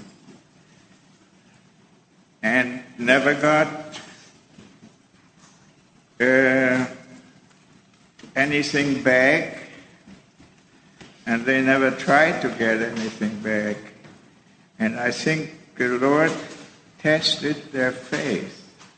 and never got anything back, and they never tried to get anything back. And I think the Lord tested their faith.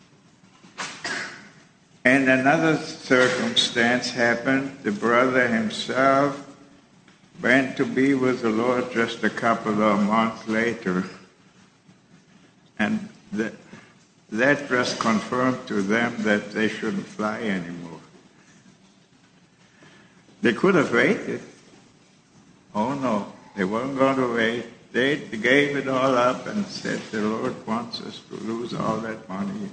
And another circumstance happened. The brother himself went to be with the Lord just a couple of months later. And that just confirmed to them that they shouldn't fly anymore. They could have waited. Oh no, they weren't going to wait. They gave it all up and said, the Lord wants us to lose all that money.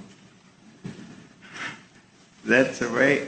That's the way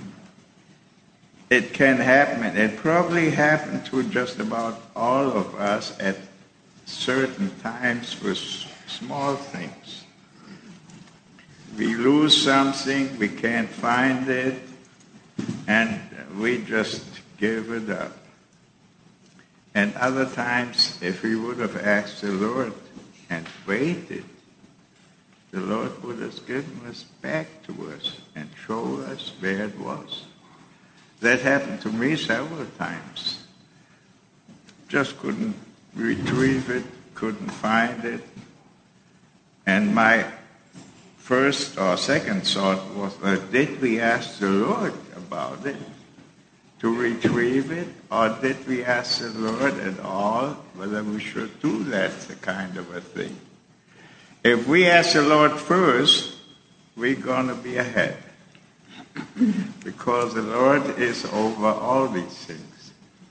it can happen. It probably happened to just about all of us at certain times with small things. We lose something, we can't find it, and we just give it up. And other times, if we would have asked the Lord and waited, the Lord would have given us back to us and showed us where it was. That happened to me several times. Just couldn't retrieve it, couldn't find it. And my first or second thought was, did we ask the Lord about it to retrieve it? Or did we ask the Lord at all whether we should do that kind of a thing? If we ask the Lord first, we're going to be ahead. Because the Lord is over all these things.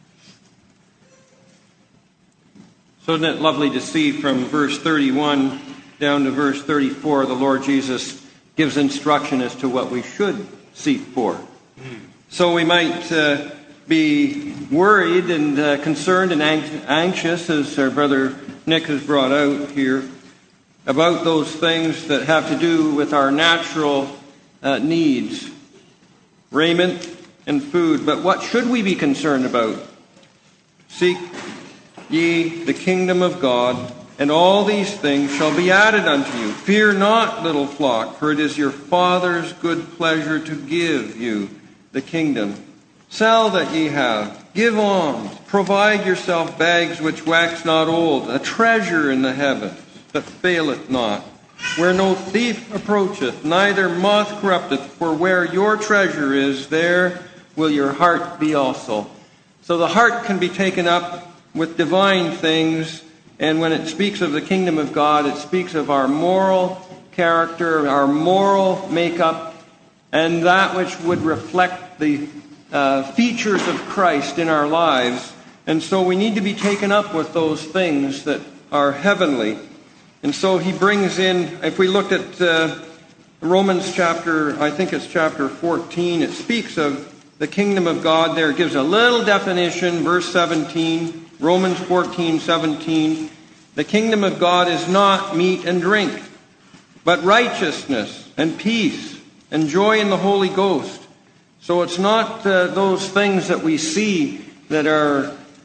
So isn't it lovely to see from verse 31 down to verse 34, the Lord Jesus gives instruction as to what we should seek for. So we might be worried and concerned and anxious, as our brother Nick has brought out here, about those things that have to do with our natural needs, raiment and food. But what should we be concerned about? Seek ye the kingdom of God, and all these things shall be added unto you. Fear not, little flock, for it is your Father's good pleasure to give you the kingdom. Sell that ye have, give alms, provide yourself bags which wax not old, a treasure in the heavens that faileth not, where no thief approacheth, neither moth corrupteth, for where your treasure is, there will your heart be also. So the heart can be taken up with divine things, and when it speaks of the kingdom of God, it speaks of our moral character, our moral makeup, and that which would reflect the features of Christ in our lives. And so we need to be taken up with those things that are heavenly. And so he brings in, if we looked at Romans chapter, I think it's chapter 14, it speaks of the kingdom of God there. It gives a little definition, verse 17, Romans 14:17. The kingdom of God is not meat and drink, but righteousness and peace and joy in the Holy Ghost. So it's not those things that we see that are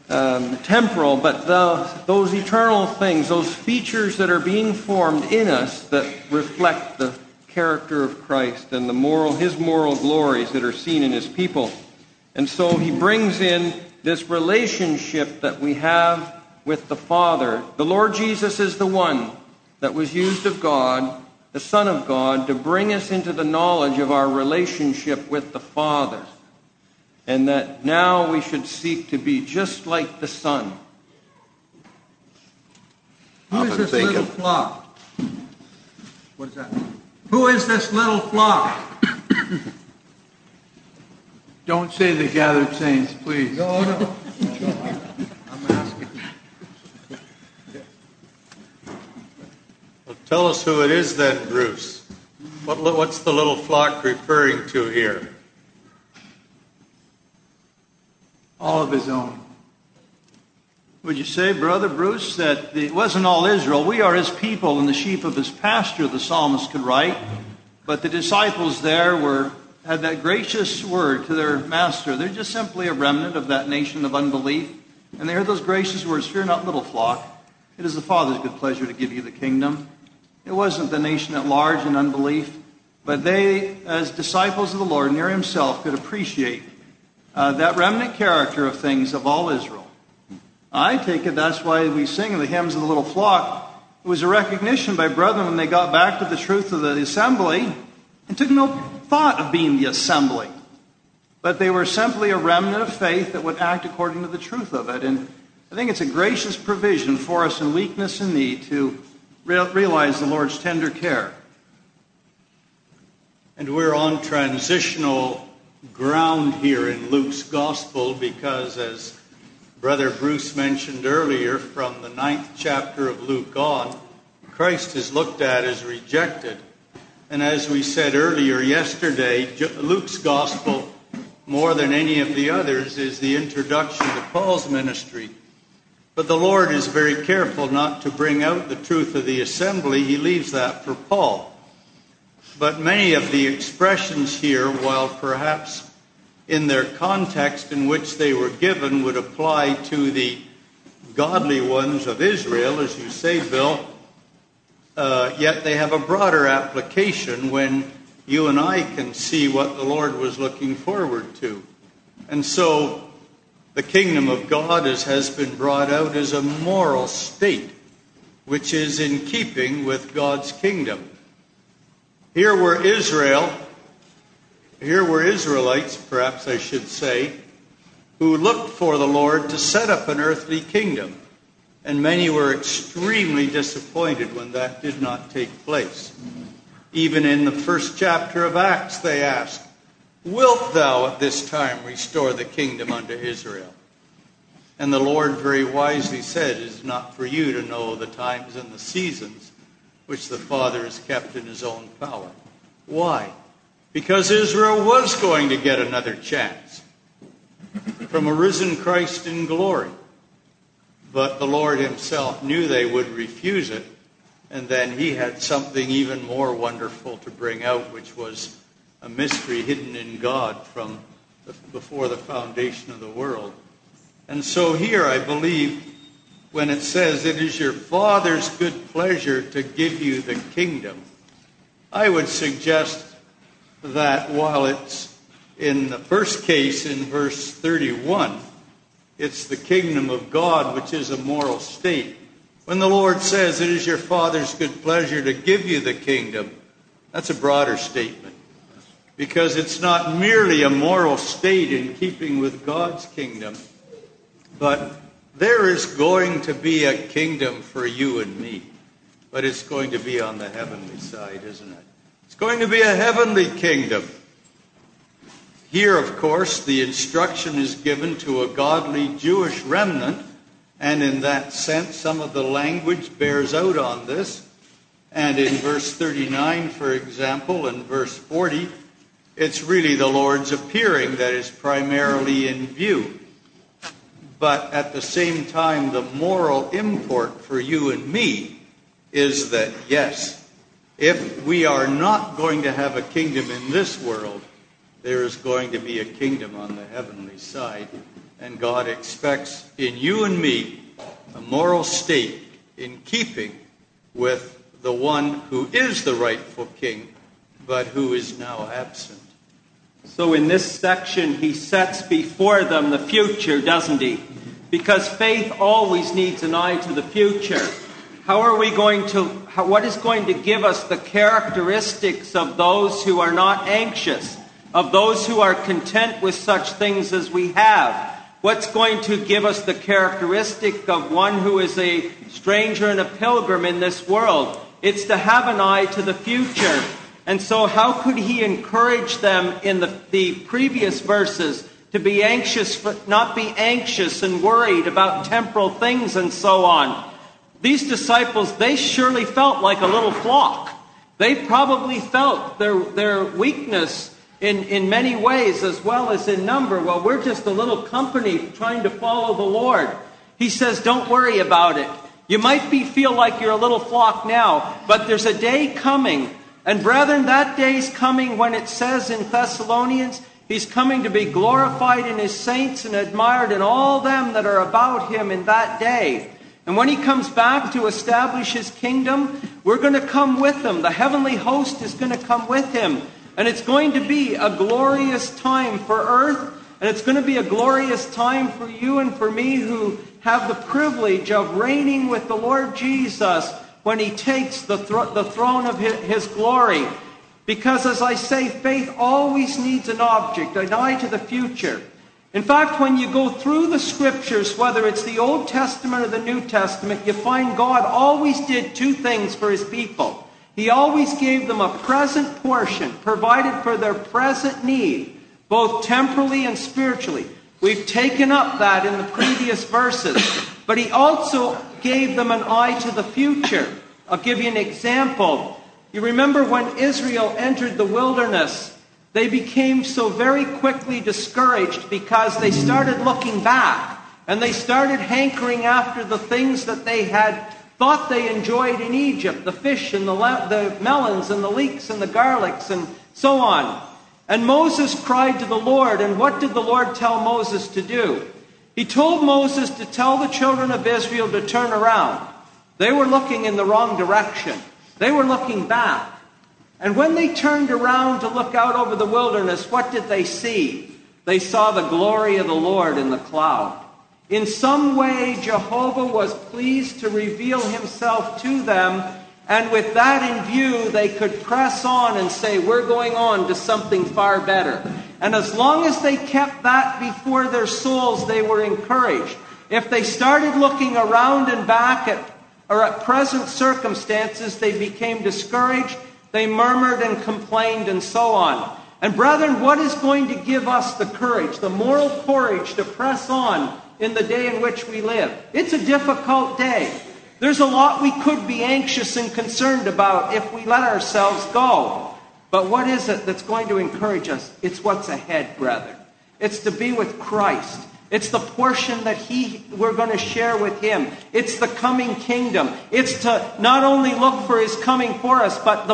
temporal, but those eternal things, those features that are being formed in us that reflect the character of Christ and his moral glories that are seen in his people. And so he brings in this relationship that we have with the Father. The Lord Jesus is the one that was used of God, the Son of God, to bring us into the knowledge of our relationship with the Father. And that now we should seek to be just like the Son. Who is this little flock? What does that mean? Who is this little flock? Don't say the gathered saints, please. No. I'm asking. Well, tell us who it is then, Bruce. What's the little flock referring to here? All of his own. Would you say, Brother Bruce, that it wasn't all Israel? We are his people and the sheep of his pasture, the psalmist could write. But the disciples there had that gracious word to their master. They're just simply a remnant of that nation of unbelief. And they heard those gracious words, "Fear not, little flock. It is the Father's good pleasure to give you the kingdom." It wasn't the nation at large in unbelief, but they, as disciples of the Lord, near himself, could appreciate that remnant character of things of all Israel. I take it that's why we sing the hymns of the little flock. It was a recognition by brethren when they got back to the truth of the assembly and took no thought of being the assembly. But they were simply a remnant of faith that would act according to the truth of it. And I think it's a gracious provision for us in weakness and need to realize the Lord's tender care. And we're on transitional ground here in Luke's Gospel because, as Brother Bruce mentioned earlier, from the 9th chapter of Luke on, Christ is looked at as rejected. And as we said earlier yesterday, Luke's Gospel, more than any of the others, is the introduction to Paul's ministry. But the Lord is very careful not to bring out the truth of the assembly. He leaves that for Paul. But many of the expressions here, while perhaps in their context in which they were given, would apply to the godly ones of Israel, as you say, Bill, yet they have a broader application when you and I can see what the Lord was looking forward to. And so the kingdom of God, as has been brought out, is a moral state which is in keeping with God's kingdom. Here were Israelites, perhaps I should say, who looked for the Lord to set up an earthly kingdom. And many were extremely disappointed when that did not take place. Even in the first chapter of Acts, they asked, "Wilt thou at this time restore the kingdom unto Israel?" And the Lord very wisely said, "It is not for you to know the times and the seasons which the Father has kept in his own power." Why? Because Israel was going to get another chance from a risen Christ in glory. But the Lord himself knew they would refuse it, and then he had something even more wonderful to bring out, which was a mystery hidden in God from before the foundation of the world. And so here, I believe, when it says, "It is your Father's good pleasure to give you the kingdom," I would suggest that while it's in the first case in verse 31, it's the kingdom of God, which is a moral state. When the Lord says, "It is your Father's good pleasure to give you the kingdom," that's a broader statement. Because it's not merely a moral state in keeping with God's kingdom, but there is going to be a kingdom for you and me. But it's going to be on the heavenly side, isn't it? It's going to be a heavenly kingdom. Here, of course, the instruction is given to a godly Jewish remnant, and in that sense, some of the language bears out on this. And in verse 39, for example, and verse 40, it's really the Lord's appearing that is primarily in view. But at the same time, the moral import for you and me is that, yes, if we are not going to have a kingdom in this world, there is going to be a kingdom on the heavenly side. And God expects in you and me a moral state in keeping with the one who is the rightful king, but who is now absent. So in this section, he sets before them the future, doesn't he? Because faith always needs an eye to the future. What is going to give us the characteristics of those who are not anxious, of those who are content with such things as we have? What's going to give us the characteristic of one who is a stranger and a pilgrim in this world? It's to have an eye to the future. And so how could he encourage them in the previous verses to be anxious, not be anxious and worried about temporal things and so on? These disciples, they surely felt like a little flock. They probably felt their weakness in many ways as well as in number. Well, we're just a little company trying to follow the Lord. He says, don't worry about it. You might feel like you're a little flock now, but there's a day coming. And brethren, that day's coming when it says in Thessalonians, he's coming to be glorified in his saints and admired in all them that are about him in that day. And when he comes back to establish his kingdom, we're going to come with him. The heavenly host is going to come with him. And it's going to be a glorious time for earth. And it's going to be a glorious time for you and for me who have the privilege of reigning with the Lord Jesus when he takes the throne of his glory. Because, as I say, faith always needs an object, an eye to the future. In fact, when you go through the Scriptures, whether it's the Old Testament or the New Testament, you find God always did two things for his people. He always gave them a present portion, provided for their present need, both temporally and spiritually. We've taken up that in the previous verses. But he also gave them an eye to the future. I'll give you an example. You remember when Israel entered the wilderness, they became so very quickly discouraged because they started looking back and they started hankering after the things that they had thought they enjoyed in Egypt, the fish and the melons and the leeks and the garlics and so on. And Moses cried to the Lord, and what did the Lord tell Moses to do? He told Moses to tell the children of Israel to turn around. They were looking in the wrong direction. They were looking back. And when they turned around to look out over the wilderness, what did they see? They saw the glory of the Lord in the cloud. In some way, Jehovah was pleased to reveal himself to them, and with that in view, they could press on and say, we're going on to something far better. And as long as they kept that before their souls, they were encouraged. If they started looking around and back at present circumstances, they became discouraged. They murmured and complained and so on. And brethren, what is going to give us the courage, the moral courage to press on in the day in which we live? It's a difficult day. There's a lot we could be anxious and concerned about if we let ourselves go. But what is it that's going to encourage us? It's what's ahead, brethren. It's to be with Christ. It's the portion that we're going to share with him. It's the coming kingdom. It's to not only look for his coming for us, but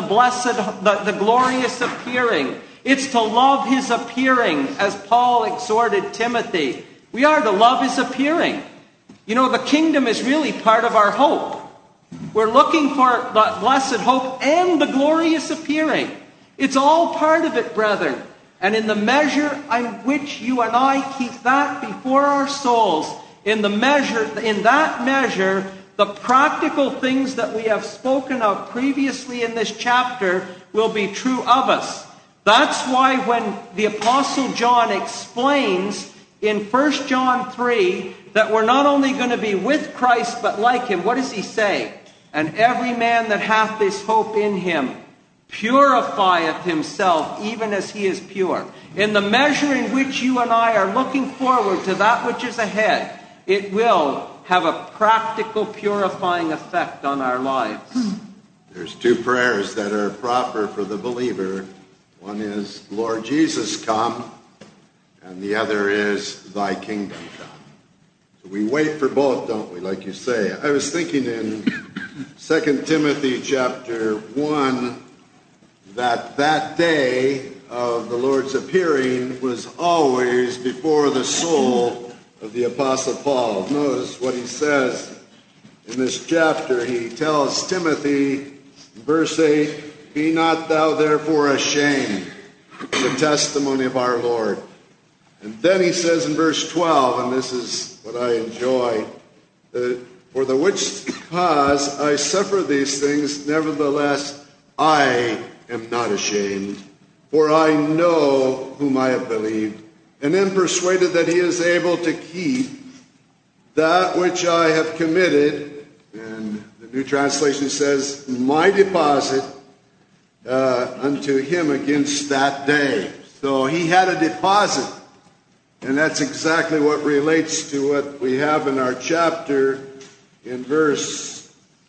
the glorious appearing. It's to love his appearing, as Paul exhorted Timothy. We are to love his appearing. You know, the kingdom is really part of our hope. We're looking for the blessed hope and the glorious appearing. It's all part of it, brethren. And in the measure in which you and I keep that before our souls, in that measure, the practical things that we have spoken of previously in this chapter will be true of us. That's why when the Apostle John explains in 1 John 3 that we're not only going to be with Christ but like him, what does he say? And every man that hath this hope in him purifieth himself even as he is pure. In the measure in which you and I are looking forward to that which is ahead, it will have a practical purifying effect on our lives. There's two prayers that are proper for the believer. One is, Lord Jesus, come, and the other is, thy kingdom come. So we wait for both, don't we, like you say. I was thinking in 2 Timothy chapter 1 that day of the Lord's appearing was always before the soul of the Apostle Paul. Notice what he says in this chapter. He tells Timothy, in verse 8, "Be not thou therefore ashamed of the testimony of our Lord." And then he says in verse 12, and this is what I enjoy, "For the which cause I suffer these things, nevertheless I am not ashamed. For I know whom I have believed, and am persuaded that he is able to keep that which I have committed." And the New Translation says, "my deposit unto him against that day." So he had a deposit. And that's exactly what relates to what we have in our chapter. In verse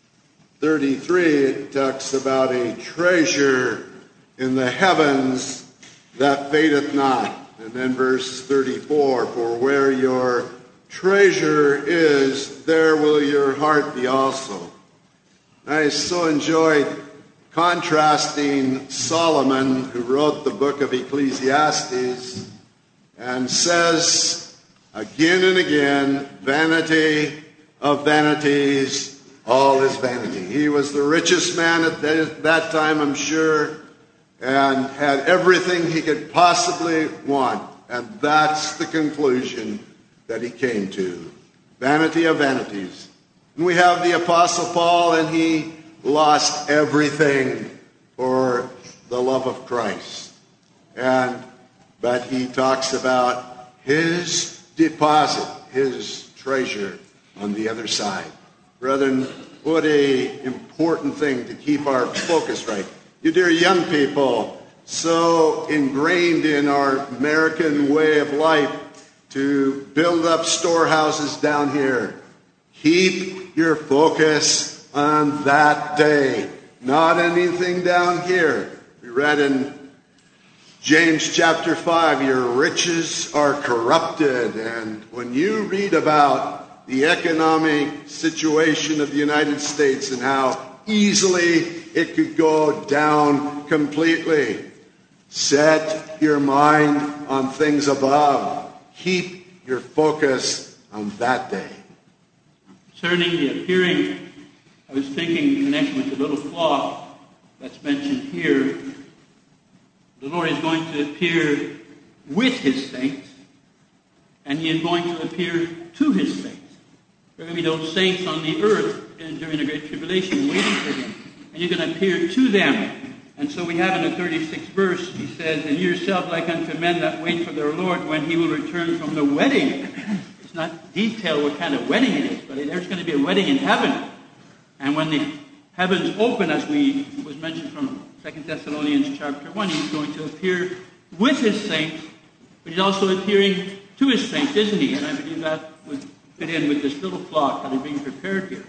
33, it talks about a treasure in the heavens that fadeth not. And then verse 34, "For where your treasure is, there will your heart be also." I so enjoyed contrasting Solomon, who wrote the book of Ecclesiastes, and says again and again, "Vanity of vanities, all is vanity." He was the richest man at that time, I'm sure, and had everything he could possibly want. And that's the conclusion that he came to. Vanity of vanities. And we have the Apostle Paul, and he lost everything for the love of Christ. But he talks about his deposit, his treasure on the other side. Brethren, what an important thing to keep our focus right. You dear young people, so ingrained in our American way of life to build up storehouses down here. Keep your focus on that day, not anything down here. We read in James chapter 5, "Your riches are corrupted." And when you read about the economic situation of the United States and how easily it could go down completely, set your mind on things above. Keep your focus on that day. Concerning the appearing, I was thinking in connection with the little flock that's mentioned here, the Lord is going to appear with his saints, and he is going to appear to his saints. There are going to be those saints on the earth during the Great Tribulation waiting for him, and he's going to appear to them. And so we have in the 36th verse, he says, "And yourself like unto men that wait for their Lord when he will return from the wedding." It's not detailed what kind of wedding it is, but there's going to be a wedding in heaven. And when the heavens open, as was mentioned from 2 Thessalonians chapter 1, he's going to appear with his saints, but he's also appearing to his saints, isn't he? And I believe that would fit in with this little flock that is being prepared here.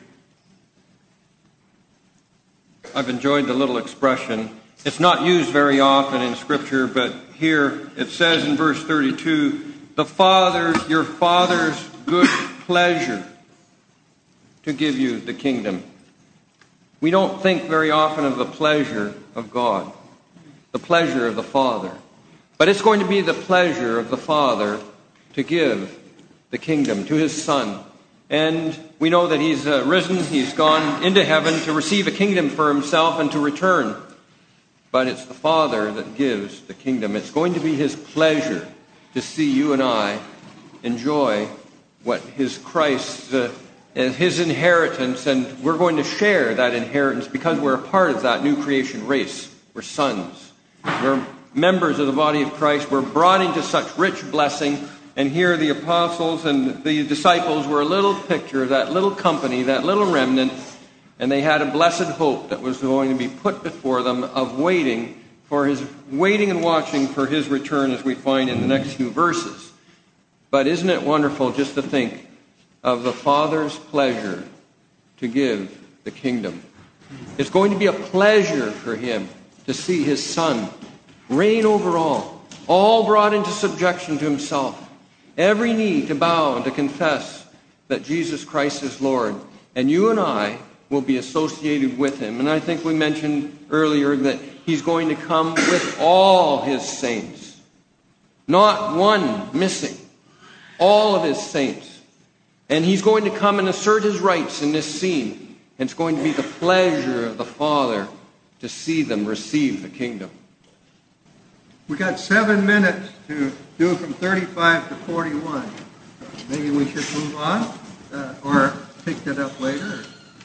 I've enjoyed the little expression. It's not used very often in Scripture, but here it says in verse 32, your Father's good pleasure to give you the kingdom. We don't think very often of the pleasure of God, the pleasure of the Father. But it's going to be the pleasure of the Father to give the kingdom to his Son. And we know that he's risen, he's gone into heaven to receive a kingdom for himself and to return. But it's the Father that gives the kingdom. It's going to be his pleasure to see you and I enjoy what his Christ, his inheritance, and we're going to share that inheritance because we're a part of that new creation race. We're sons. We're members of the body of Christ. We're brought into such rich blessing. And here the apostles and the disciples were a little picture of that little company, that little remnant, and they had a blessed hope that was going to be put before them of waiting and watching for his return, as we find in the next few verses. But isn't it wonderful just to think of the Father's pleasure to give the kingdom? It's going to be a pleasure for him to see his Son reign over all brought into subjection to himself. Every knee to bow and to confess that Jesus Christ is Lord. And you and I will be associated with him. And I think we mentioned earlier that he's going to come with all his saints. Not one missing. all of his saints. And he's going to come and assert his rights in this scene. And it's going to be the pleasure of the Father to see them receive the kingdom. We got 7 minutes to do from 35 to 41. Maybe we should move on or pick that up later.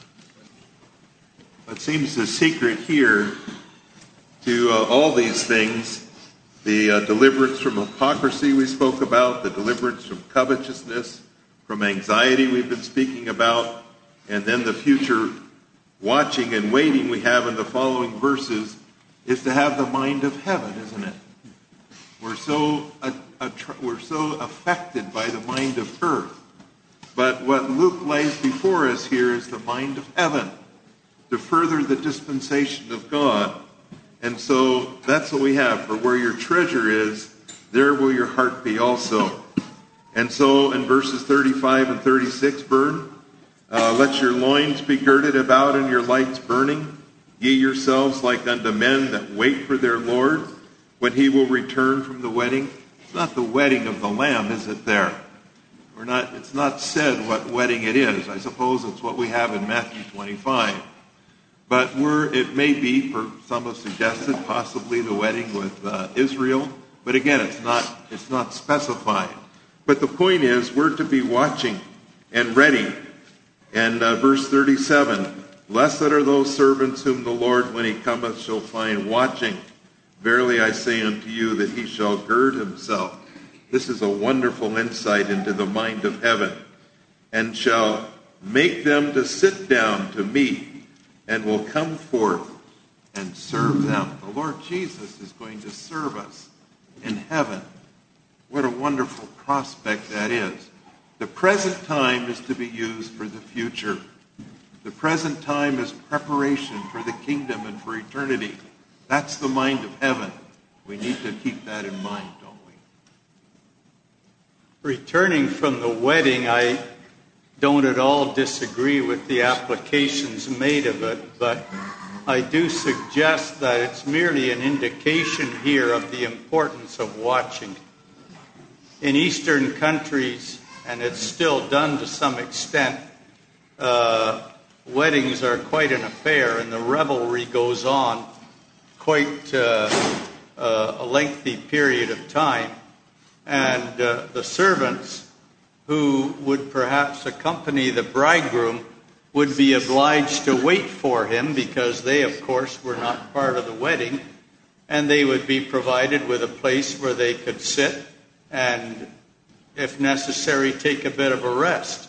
It seems the secret here to all these things, the deliverance from hypocrisy we spoke about, the deliverance from covetousness, from anxiety we've been speaking about, and then the future watching and waiting we have in the following verses, is to have the mind of heaven, isn't it? We're so affected by the mind of earth. But what Luke lays before us here is the mind of heaven, to further the dispensation of God. And so that's what we have. For where your treasure is, there will your heart be also. And so in verses 35 and 36, let your loins be girded about and your lights burning. Ye yourselves like unto men that wait for their Lord, when he will return from the wedding. It's not the wedding of the Lamb, is it there? It's not said what wedding it is. I suppose it's what we have in Matthew 25. But it may be, for some have suggested, possibly the wedding with Israel. But again, it's not specified. But the point is, we're to be watching and ready. And verse 37, blessed are those servants whom the Lord, when he cometh, shall find watching. Verily I say unto you that he shall gird himself. This is a wonderful insight into the mind of heaven. And shall make them to sit down to meat, and will come forth and serve them. The Lord Jesus is going to serve us in heaven. What a wonderful prospect that is. The present time is to be used for the future. The present time is preparation for the kingdom and for eternity. That's the mind of heaven. We need to keep that in mind, don't we? Returning from the wedding, I don't at all disagree with the applications made of it, but I do suggest that it's merely an indication here of the importance of watching. In Eastern countries, and it's still done to some extent, weddings are quite an affair, and the revelry goes on quite a lengthy period of time. And the servants who would perhaps accompany the bridegroom would be obliged to wait for him, because they, of course, were not part of the wedding, and they would be provided with a place where they could sit and, if necessary, take a bit of a rest.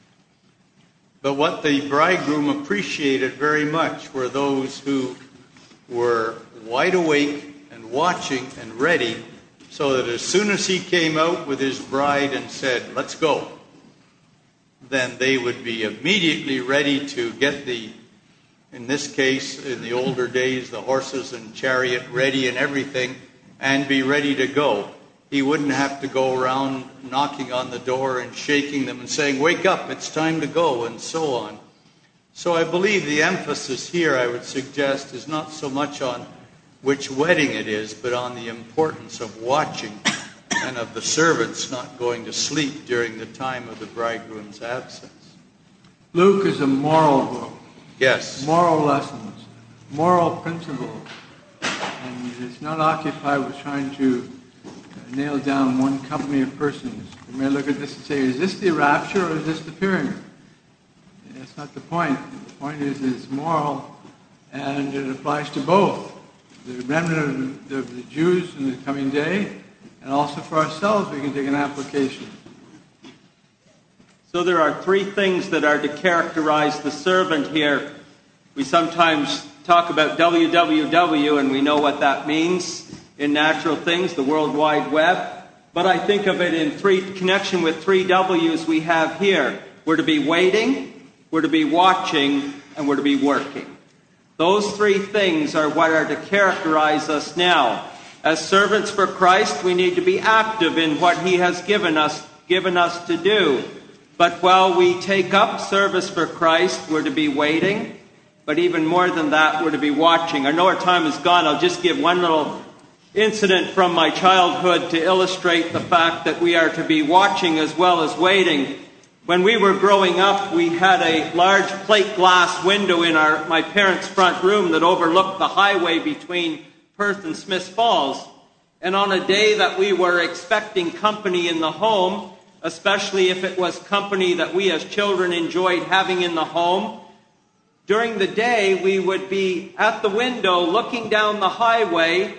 But what the bridegroom appreciated very much were those who were wide awake and watching and ready, so that as soon as he came out with his bride and said, let's go, then they would be immediately ready to get in this case, in the older days, the horses and chariot ready and everything, and be ready to go. He wouldn't have to go around knocking on the door and shaking them and saying, wake up, it's time to go, and so on. So I believe the emphasis here, I would suggest, is not so much on which wedding it is, but on the importance of watching and of the servants not going to sleep during the time of the bridegroom's absence. Luke is a moral book. Yes. Moral lessons, moral principles. And it's not occupied with trying to nail down one company of persons. You may look at this and say, is this the rapture or is this the pyramid? That's not the point. The point is it's moral, and it applies to both. The remnant of the Jews in the coming day, and also for ourselves, we can take an application. So there are three things that are to characterize the servant here. We sometimes talk about WWW, and we know what that means in natural things, the World Wide Web. But I think of it in connection with three W's we have here. We're to be waiting, we're to be watching, and we're to be working. Those three things are what are to characterize us now. As servants for Christ, we need to be active in what he has given us to do. But while we take up service for Christ, we're to be waiting. But even more than that, we're to be watching. I know our time is gone. I'll just give one little incident from my childhood to illustrate the fact that we are to be watching as well as waiting. When we were growing up, we had a large plate glass window in my parents' front room that overlooked the highway between Perth and Smiths Falls. And on a day that we were expecting company in the home, especially if it was company that we as children enjoyed having in the home, during the day we would be at the window looking down the highway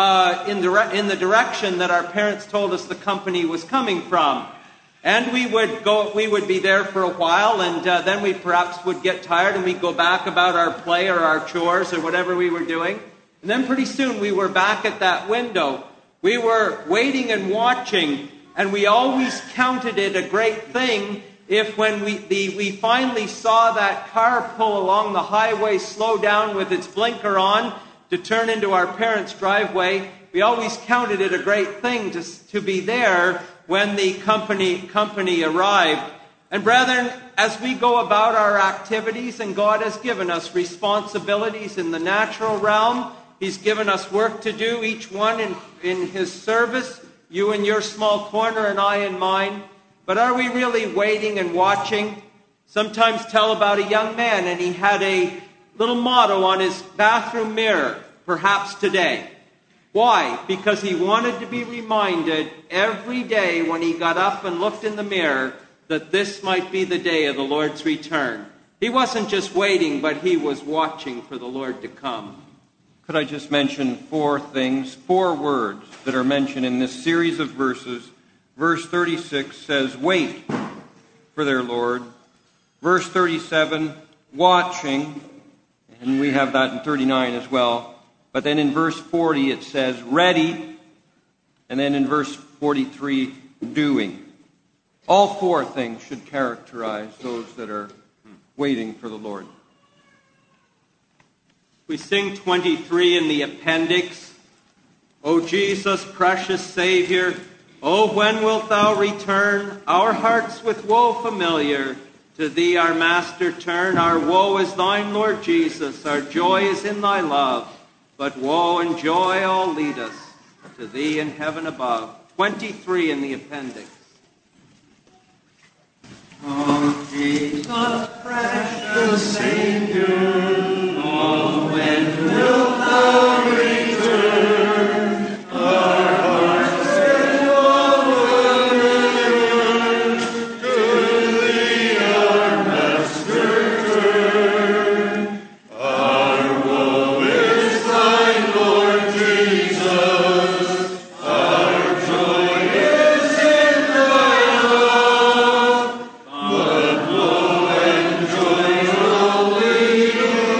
in the direction that our parents told us the company was coming from. And we would be there for a while, and then we perhaps would get tired and we'd go back about our play or our chores or whatever we were doing. And then pretty soon we were back at that window. We were waiting and watching, and we always counted it a great thing if when we finally saw that car pull along the highway, slow down with its blinker on to turn into our parents' driveway, we always counted it a great thing to be there when the company arrived. And brethren, as we go about our activities, and God has given us responsibilities in the natural realm, He's given us work to do, each one in his service, you in your small corner and I in mine. But are we really waiting and watching? Sometimes tell about a young man, and he had a little motto on his bathroom mirror, perhaps today. Why? Because he wanted to be reminded every day when he got up and looked in the mirror that this might be the day of the Lord's return. He wasn't just waiting, but he was watching for the Lord to come. Could I just mention 4 things, 4 words that are mentioned in this series of verses. Verse 36 says, wait for their Lord. Verse 37, watching, and we have that in 39 as well. But then in verse 40 it says, ready, and then in verse 43, doing. All 4 things should characterize those that are waiting for the Lord. We sing 23 in the appendix. O Jesus, precious Savior, O when wilt thou return? Our hearts with woe familiar, to thee our Master turn. Our woe is thine, Lord Jesus, our joy is in thy love. But woe and joy all lead us to thee in heaven above. 23 in the appendix. O Jesus, precious Savior, oh, when wilt thou return? Our hearts with woe familiar, to thee our Master turn. Our woe is thine, Lord Jesus, our joy is in thy love. But woe and joy all lead us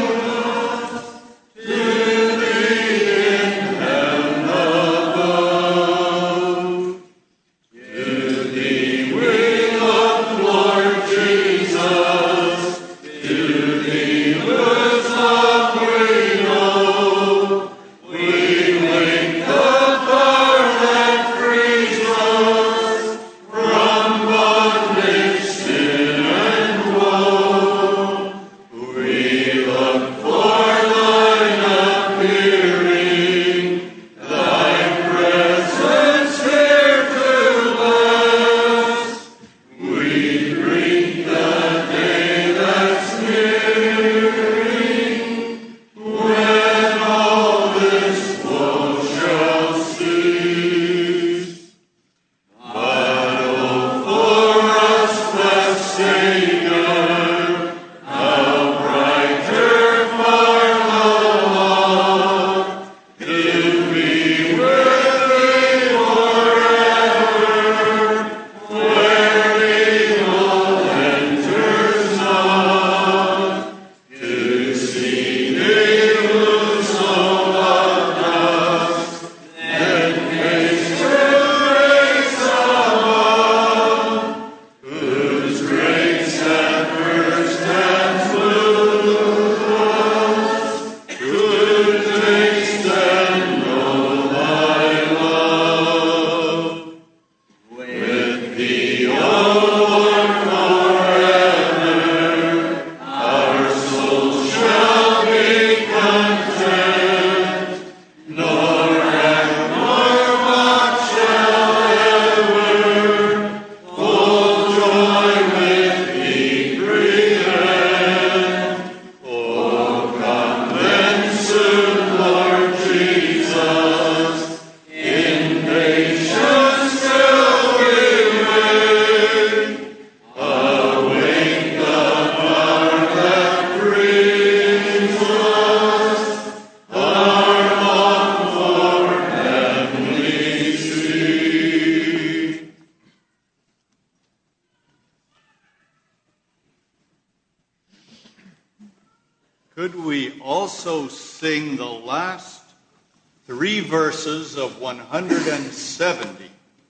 could we also sing the last 3 verses of 170?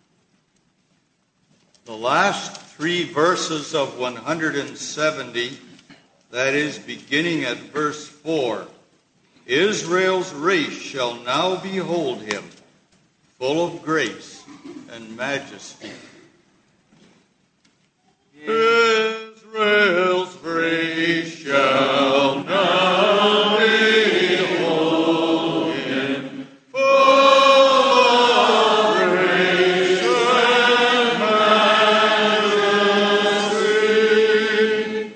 The last 3 verses of 170, that is, beginning at verse 4. Israel's race shall now behold him, full of grace and majesty. Israel's race shall now behold him, full of grace and majesty.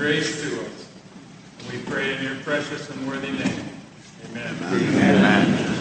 Amen.